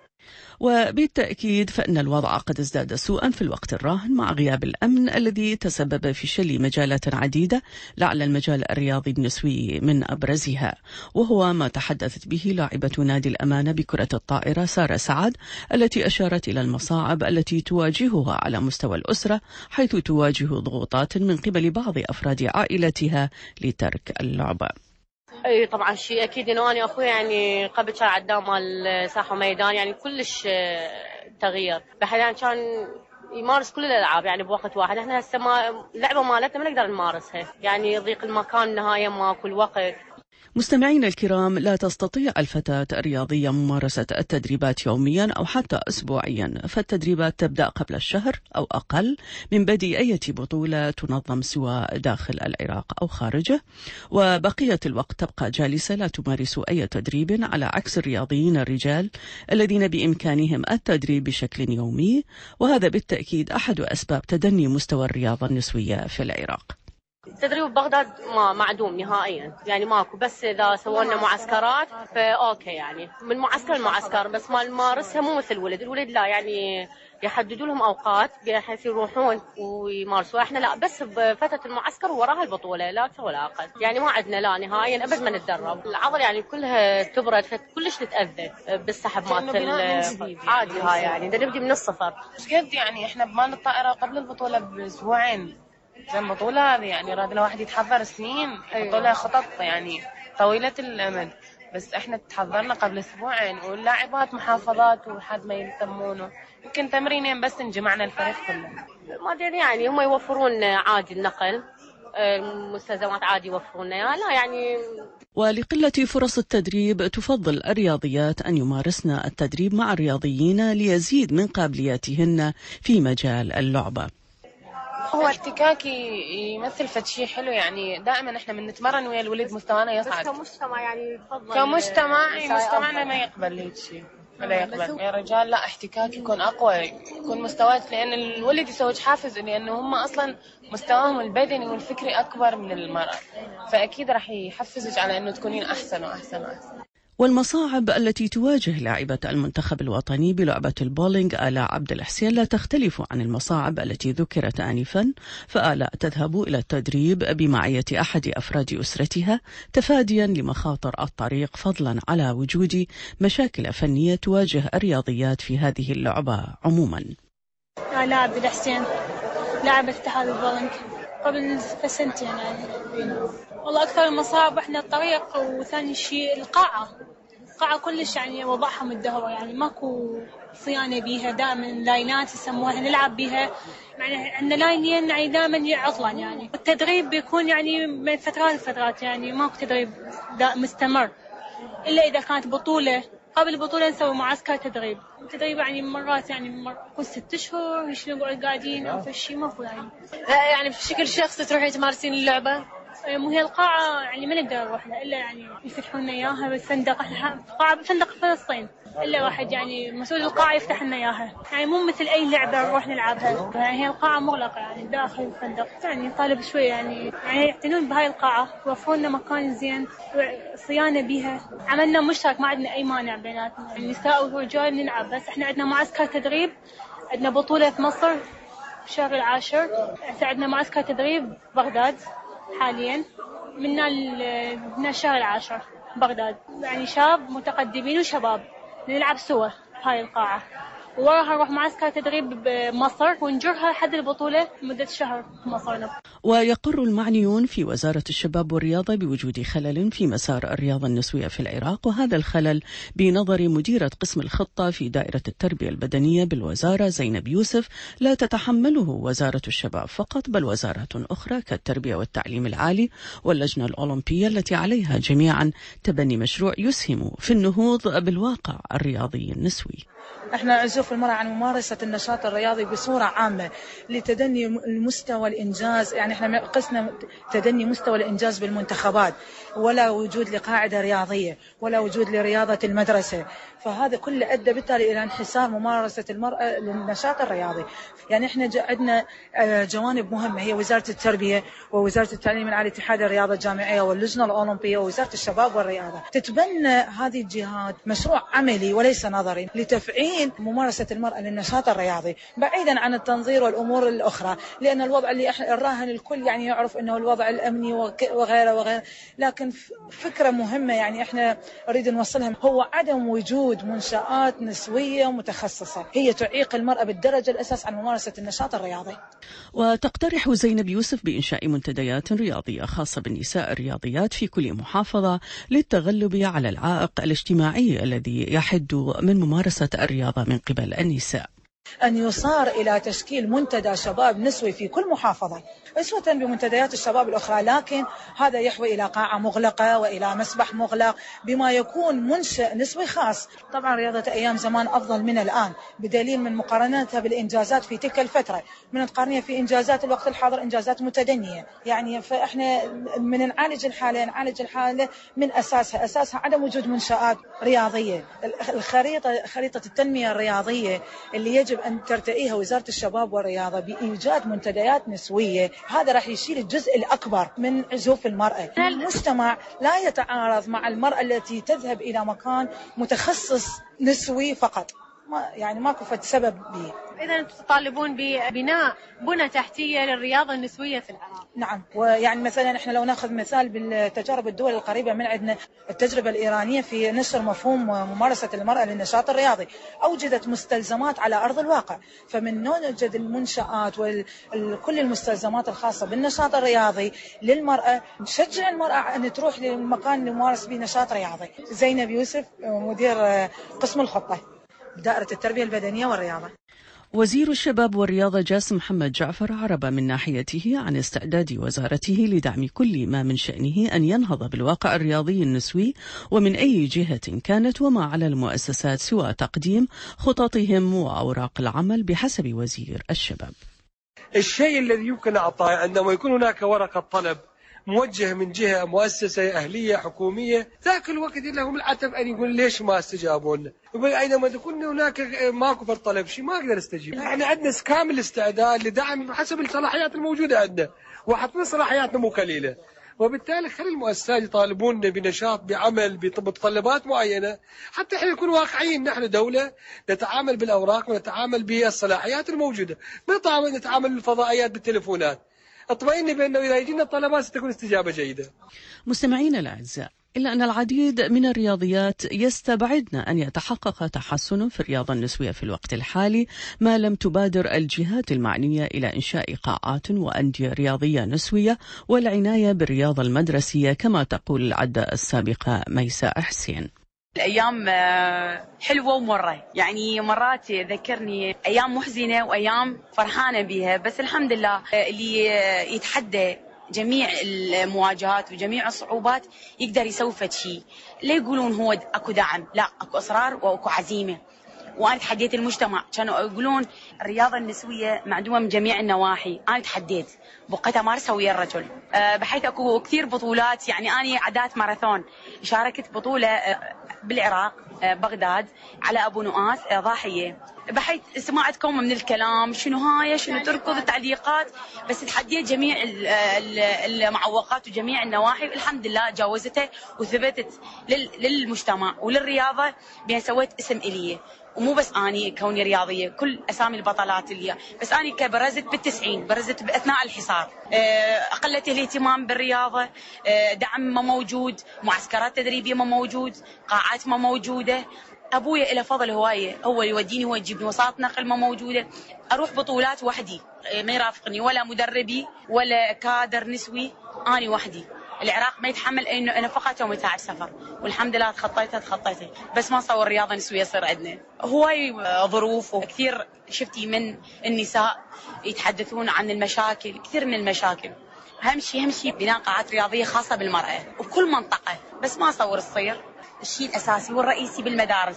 وبالتأكيد فإن الوضع قد ازداد سوءا في الوقت الراهن مع غياب الأمن الذي تسبب في شل مجالات عديدة، لعل المجال الرياضي النسوي من أبرزها، وهو ما تحدثت به لاعبة نادي الأمانة بكرة الطائرة سارة سعد، التي أشارت إلى المصاعب التي تواجهها على مستوى الأسرة، حيث تواجه ضغوطات من قبل بعض أفراد عائلتها لترك اللعبة. اي طبعا شيء اكيد، انه انا اخوي يعني قبل كان عدام مال ساحه ميدان، يعني كلش تغيير، بحيث يعني كان يمارس كل الالعاب يعني بوقت واحد. احنا هسه اللعبه مالتنا ما نقدر نمارسها، يعني يضيق المكان النهايه ماكو الوقت. مستمعين الكرام، لا تستطيع الفتاة الرياضية ممارسة التدريبات يوميا أو حتى أسبوعيا، فالتدريبات تبدأ قبل الشهر أو أقل من بدء أي بطولة تنظم سواء داخل العراق أو خارجه، وبقية الوقت تبقى جالسة لا تمارس أي تدريب، على عكس الرياضيين الرجال الذين بإمكانهم التدريب بشكل يومي، وهذا بالتأكيد أحد أسباب تدني مستوى الرياضة النسوية في العراق. التدريب ببغداد معدوم نهائيا، يعني ماكو، بس اذا سووا معسكرات فاوكي، يعني من معسكر لمعسكر، بس ما نمارسها مو مثل الولد لا، يعني يحددوا لهم اوقات بحيث يروحون ويمارسوا، احنا لا، بس بفتره المعسكر وراها البطوله لا اكثر ولا اقل، يعني ما عندنا لا نهائيا ابد ما نتدرب، العضله يعني كلها تبرد فكلش نتاذى بالسحب مالت عادي هاي، يعني بدنا نبدي من الصفر. ايش قد يعني احنا بمال الطائره قبل البطوله باسبوعين، زي البطولة هذه يعني راد الواحد يتحضر سنين، بطولة خطط يعني طويلة الأمد، بس احنا تحضرنا قبل أسبوعين، واللاعبات محافظات وحد ما يهتمونه، يمكن تمرينين بس انجمعنا الفريق كله. ما أدري يعني هم يوفرون عادي النقل، المستلزمات عادي يوفرون لا يعني. ولقلة فرص التدريب تفضل الرياضيات أن يمارسن التدريب مع الرياضيين ليزيد من قابلياتهن في مجال اللعبة. هو احتكاكي يمثل فد شيء حلو، يعني دائما احنا من نتمرن ويا الولد مستوانا يصعد، بس كمجتمع يعني يفضل مجتمعنا ما يقبل هيك شيء ولا يقبل. يا رجال لا، احتكاك يكون اقوى، يكون مستويات، لان الولد يسوي حافز لانه هم اصلا مستواهم البدني والفكري اكبر من المرأة، فاكيد راح يحفزك على انه تكونين احسن واحسن واحسن. والمصاعب التي تواجه لاعبة المنتخب الوطني بلعبة البولينج آلاء عبد الحسين لا تختلف عن المصاعب التي ذكرت آنفا، فآلاء تذهب إلى التدريب بمعية أحد أفراد أسرتها تفاديا لمخاطر الطريق، فضلا على وجود مشاكل فنية تواجه الرياضيات في هذه اللعبة عموما. آلاء عبد الحسين لاعبة اتحاد البولينج قبل سنتين يعني. والله أكثر المصاعب إحنا الطريق، وثاني شيء القاعة كلش يعني وضعها متدهورة، يعني ماكو صيانة بيها، دائما لاينات يسموها نلعب بيها، يعني عندنا لاينين يعني دائما عطلان، يعني التدريب بيكون يعني من فترات لفترات، يعني ماكو تدريب مستمر، إلا إذا كانت بطولة. قبل البطولة نسوي معسكر تدريب يعني مرات يعني كل 6 أشهر شنو نقعد قاعدين أو في شيء ماكو يعني. يعني بشكل شخصي تروحين تمارسين اللعبة؟ وهي القاعة يعني ما نقدر نروح لها إلا يعني يفتحون لنا إياها بالفندق. إحنا قاعة فندق فلسطين، إلا واحد يعني مسؤول القاعة يفتح لنا إياها، يعني مو مثل أي لعبة نروح نلعبها. يعني هي القاعة مغلقة يعني داخل الفندق. يعني طالب شوي يعني يعتنون بهاي القاعة، يوفرون لنا مكان زين، صيانة بيها. عملنا مشترك، ما عندنا أي مانع بيناتنا، النساء والرجال نلعب. بس إحنا عندنا معسكر تدريب، عندنا بطولة في مصر بشهر 10. عندنا معسكر تدريب بغداد حاليا من الشهر 10 بغداد. يعني شاب متقدمين وشباب نلعب سوا بهاي القاعة، ووراها نروح معسكر تدريب بمصر ونجرها لحد البطولة مدة شهر في مصر. ويقر المعنيون في وزارة الشباب والرياضة بوجود خلل في مسار الرياضة النسوية في العراق، وهذا الخلل بنظر مديرة قسم الخطة في دائرة التربية البدنية بالوزارة زينب يوسف لا تتحمله وزارة الشباب فقط، بل وزارات أخرى كالتربية والتعليم العالي واللجنة الأولمبية التي عليها جميعا تبني مشروع يسهم في النهوض بالواقع الرياضي النسوي. احنا عزوف المرأة عن ممارسة النشاط الرياضي بصورة عامة لتدني المستوى الإنجاز. يعني احنا قسنا تدني مستوى الإنجاز بالمنتخبات، ولا وجود لقاعدة رياضية، ولا وجود لرياضة المدرسة. فهذا كله أدى بالتالي إلى انحسار ممارسة المرأة للنشاط الرياضي. يعني احنا عندنا جوانب مهمة، هي وزارة التربية ووزارة التعليم العالي، اتحاد الرياضة الجامعية واللجنة الأولمبية ووزارة الشباب والرياضة. تتبنى هذه الجهات مشروع عملي وليس نظري لتفعيل ممارسة المرأة للنشاط الرياضي بعيدا عن التنظير والأمور الأخرى، لأن الوضع اللي الراهن الكل يعني يعرف أنه الوضع الأمني وغيره وغيره. لكن فكرة مهمة يعني احنا نريد نوصلها، هو عدم وجود منشآت نسوية متخصصة هي تعيق المرأة بالدرجة الأساس عن ممارسة النشاط الرياضي. وتقترح زينب يوسف بإنشاء منتديات رياضية خاصة بالنساء الرياضيات في كل محافظة للتغلب على العائق الاجتماعي الذي يحد من ممارسة الرياضة من قبل النساء. أن يصار إلى تشكيل منتدى شباب نسوي في كل محافظة أسوة بمنتديات الشباب الأخرى، لكن هذا يحوي إلى قاعة مغلقة وإلى مسبح مغلق بما يكون منشأ نسوي خاص. طبعا رياضة أيام زمان أفضل من الآن، بدليل من مقارنتها بالإنجازات في تلك الفترة، من تقارنها في إنجازات الوقت الحاضر إنجازات متدنية. يعني فإحنا من نعالج الحالة من أساسها عدم وجود منشآت رياضية. خريطة التنمية الرياضية اللي يجب أن ترتئيها وزارة الشباب والرياضة بإيجاد منتديات نسوية، هذا راح يشيل الجزء الأكبر من عزوف المرأة. المجتمع لا يتعارض مع المرأة التي تذهب إلى مكان متخصص نسوي فقط، يعني ماكو فد سبب به. إذا تطالبون ببناء بنى تحتية للرياضة النسوية في العراق؟ نعم، ويعني مثلا احنا لو ناخذ مثال بالتجارب الدول القريبة من عندنا، التجربة الإيرانية في نشر مفهوم ممارسة المرأة للنشاط الرياضي أوجدت مستلزمات على أرض الواقع. فمن نوجد المنشآت وكل المستلزمات الخاصة بالنشاط الرياضي للمرأة، نشجع المرأة أن تروح للمكان لممارسة به نشاط رياضي. زينب يوسف، مدير قسم الخطة بدائرة التربية البدنية والرياضة. وزير الشباب والرياضة جاسم محمد جعفر عرب من ناحيته عن استعداد وزارته لدعم كل ما من شأنه أن ينهض بالواقع الرياضي النسوي ومن أي جهة كانت، وما على المؤسسات سوى تقديم خططهم وأوراق العمل بحسب وزير الشباب. الشيء الذي يمكن أعطاه عندما يكون هناك ورقة طلب موجه من جهة مؤسسة أهلية حكومية، ذاك الوقت لهم العتب أن يقول ليش ما استجابوا لنا. أينما تكون هناك ماكو فرطلب شيء ما أقدر استجيب. احنا عندنا كامل استعداد لدعم بحسب الصلاحيات الموجودة عندنا، وحطنا صلاحياتنا مو قليلة، وبالتالي خلي المؤسسات يطالبون بنشاط بعمل بمتطلبات معينة حتى احنا نكون واقعيين. نحن دولة نتعامل بالأوراق ونتعامل بالصلاحيات الموجودة، ما نتعامل بالفضائيات بالتليفونات. اطمئني بأنه إذا يجينا الطلبات ستكون استجابة جيدة. مستمعين الأعزاء، إلا أن العديد من الرياضيات يستبعدن أن يتحقق تحسن في الرياضة النسوية في الوقت الحالي ما لم تبادر الجهات المعنية إلى إنشاء قاعات وأندية رياضية نسوية والعناية بالرياضة المدرسية، كما تقول العدة السابقة ميساء حسين. الأيام حلوة ومرة، يعني مرات ذكرني أيام محزنة وأيام فرحانة بها، بس الحمد لله اللي يتحدى جميع المواجهات وجميع الصعوبات يقدر يسوي فد شيء. لا يقولون هو أكو دعم، لا أكو إصرار وأكو عزيمة وأنا تحديت المجتمع. كانوا يقولون الرياضة النسوية معدومة من جميع النواحي، أنا تحديت بقيت أمارسها ويا الرجل، بحيث أكو كثير بطولات. يعني أنا عدات ماراثون، شاركت بطولة بالعراق بغداد على أبو نؤاس ضاحية، بحيث سمعتكم من الكلام شنو هاي شنو تركض التعليقات، بس تحديت جميع المعوقات وجميع النواحي، الحمد لله جاوزتها وثبتت للمجتمع وللرياضة بأن سويت اسم إلي. ومو بس أني كوني رياضية، كل أسامي البطلات اللي بس أني برزت بالتسعين، برزت بأثناء الحصار، أقلت الاهتمام بالرياضة، دعم ما موجود، معسكرات تدريبية ما موجود، قاعات ما موجودة. أبويا إلى فضل هواية، هو يوديني هو يجيبني، وساط نقل ما موجودة، أروح بطولات وحدي، ما يرافقني ولا مدربي ولا كادر نسوي، أنا وحدي. العراق ما يتحمل إنه أنا فقط يوم تعب سفر، والحمد لله تخطيتها، بس ما صور رياضة نسوية يصير عندنا. هواي ظروف وكثير شفتي من النساء يتحدثون عن المشاكل، كثير من المشاكل. أهم شيء بناء قاعات رياضية خاصة بالمرأة وبكل منطقة، بس ما صور الصير. الشيء الأساسي والرئيسي بالمدارس،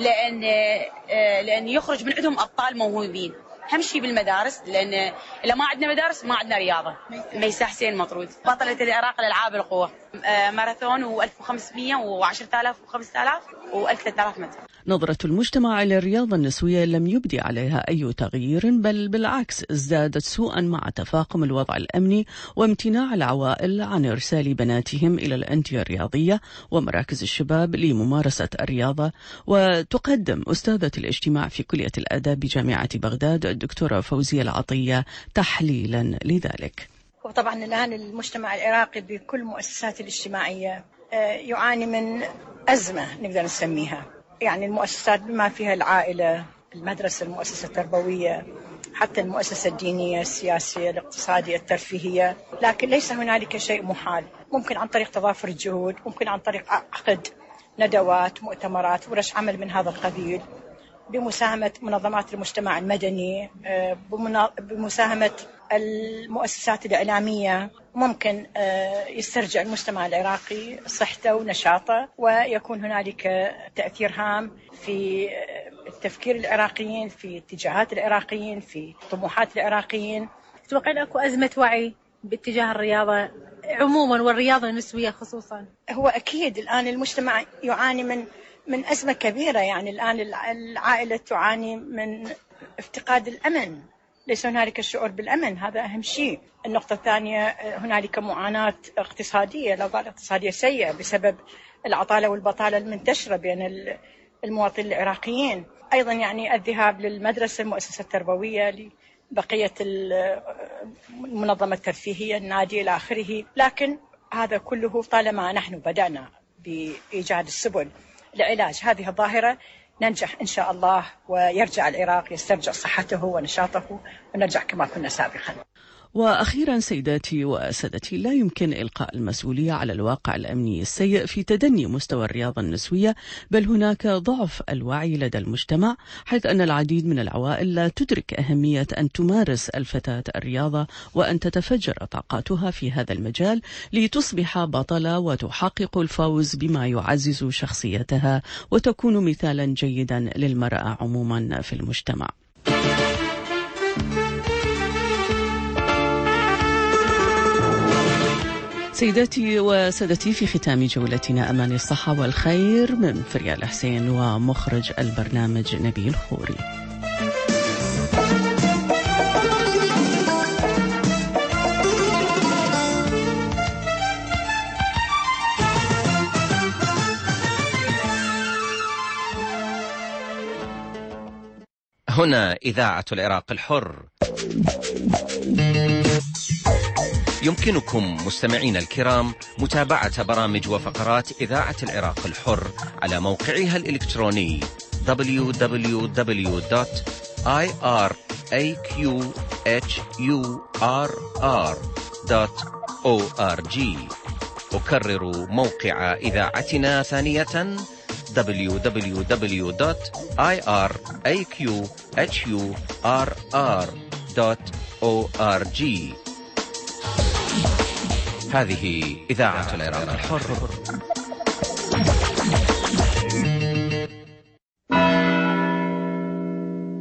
لأن يخرج من عندهم أبطال موهوبين. أهم شيء بالمدارس، لأن إذا ما عندنا مدارس ما عندنا رياضة. ميساء حسين مطرود بطلة العراق لألعاب القوة، ماراثون و1500 و10000 و5000 و3000 متر. نظرة المجتمع إلى الرياضة النسوية لم يبدي عليها أي تغيير، بل بالعكس ازدادت سوءا مع تفاقم الوضع الأمني وامتناع العوائل عن إرسال بناتهم إلى الأندية الرياضية ومراكز الشباب لممارسة الرياضة. وتقدم أستاذة الاجتماع في كلية الآداب بجامعة بغداد الدكتورة فوزية العطية تحليلا لذلك. وطبعا الآن المجتمع العراقي بكل مؤسساته الاجتماعية يعاني من أزمة نقدر نسميها. يعني المؤسسات بما فيها العائلة، المدرسة، المؤسسة التربوية، حتى المؤسسة الدينية، السياسية، الاقتصادية، الترفيهية، لكن ليس هنالك شيء محال. ممكن عن طريق تضافر الجهود، ممكن عن طريق عقد ندوات، مؤتمرات، ورش عمل من هذا القبيل، بمساهمة منظمات المجتمع المدني، بمساهمة المؤسسات الإعلامية. ممكن يسترجع المجتمع العراقي صحته ونشاطه، ويكون هنالك تأثير هام في التفكير العراقيين، في اتجاهات العراقيين، في طموحات العراقيين. أتوقع أن أكو أزمة وعي باتجاه الرياضة عموما والرياضة النسوية خصوصا. هو أكيد الآن المجتمع يعاني من أزمة كبيرة. يعني الآن العائلة تعاني من افتقاد الأمن، ليس هنالك الشعور بالأمن، هذا أهم شيء. النقطة الثانية، هنالك معاناة اقتصادية، الأوضاع الاقتصادية سيئة بسبب العطالة والبطالة المنتشرة بين المواطنين العراقيين. أيضا يعني الذهاب للمدرسة، المؤسسة التربوية، لبقية المنظمة الترفيهية، النادي إلى آخره. لكن هذا كله طالما نحن بدأنا بإيجاد السبل لعلاج هذه الظاهرة ننجح إن شاء الله، ويرجع العراق يسترجع صحته ونشاطه، ونرجع كما كنا سابقا. وأخيرا سيداتي وسادتي، لا يمكن إلقاء المسؤولية على الواقع الأمني السيء في تدني مستوى الرياضة النسوية، بل هناك ضعف الوعي لدى المجتمع، حيث أن العديد من العوائل لا تدرك أهمية أن تمارس الفتاة الرياضة وأن تتفجر طاقاتها في هذا المجال لتصبح بطلة وتحقق الفوز بما يعزز شخصيتها وتكون مثالا جيدا للمرأة عموما في المجتمع. سيداتي وسادتي، في ختام جولتنا أمان الصحة والخير من فريال حسين ومخرج البرنامج نبيل خوري. هنا إذاعة العراق الحر. يمكنكم مستمعين الكرام متابعة برامج وفقرات إذاعة العراق الحر على موقعها الإلكتروني www.iraqhurr.org. أكرر موقع إذاعتنا ثانية www.iraqhurr.org. هذه إذاعة العراق الحر.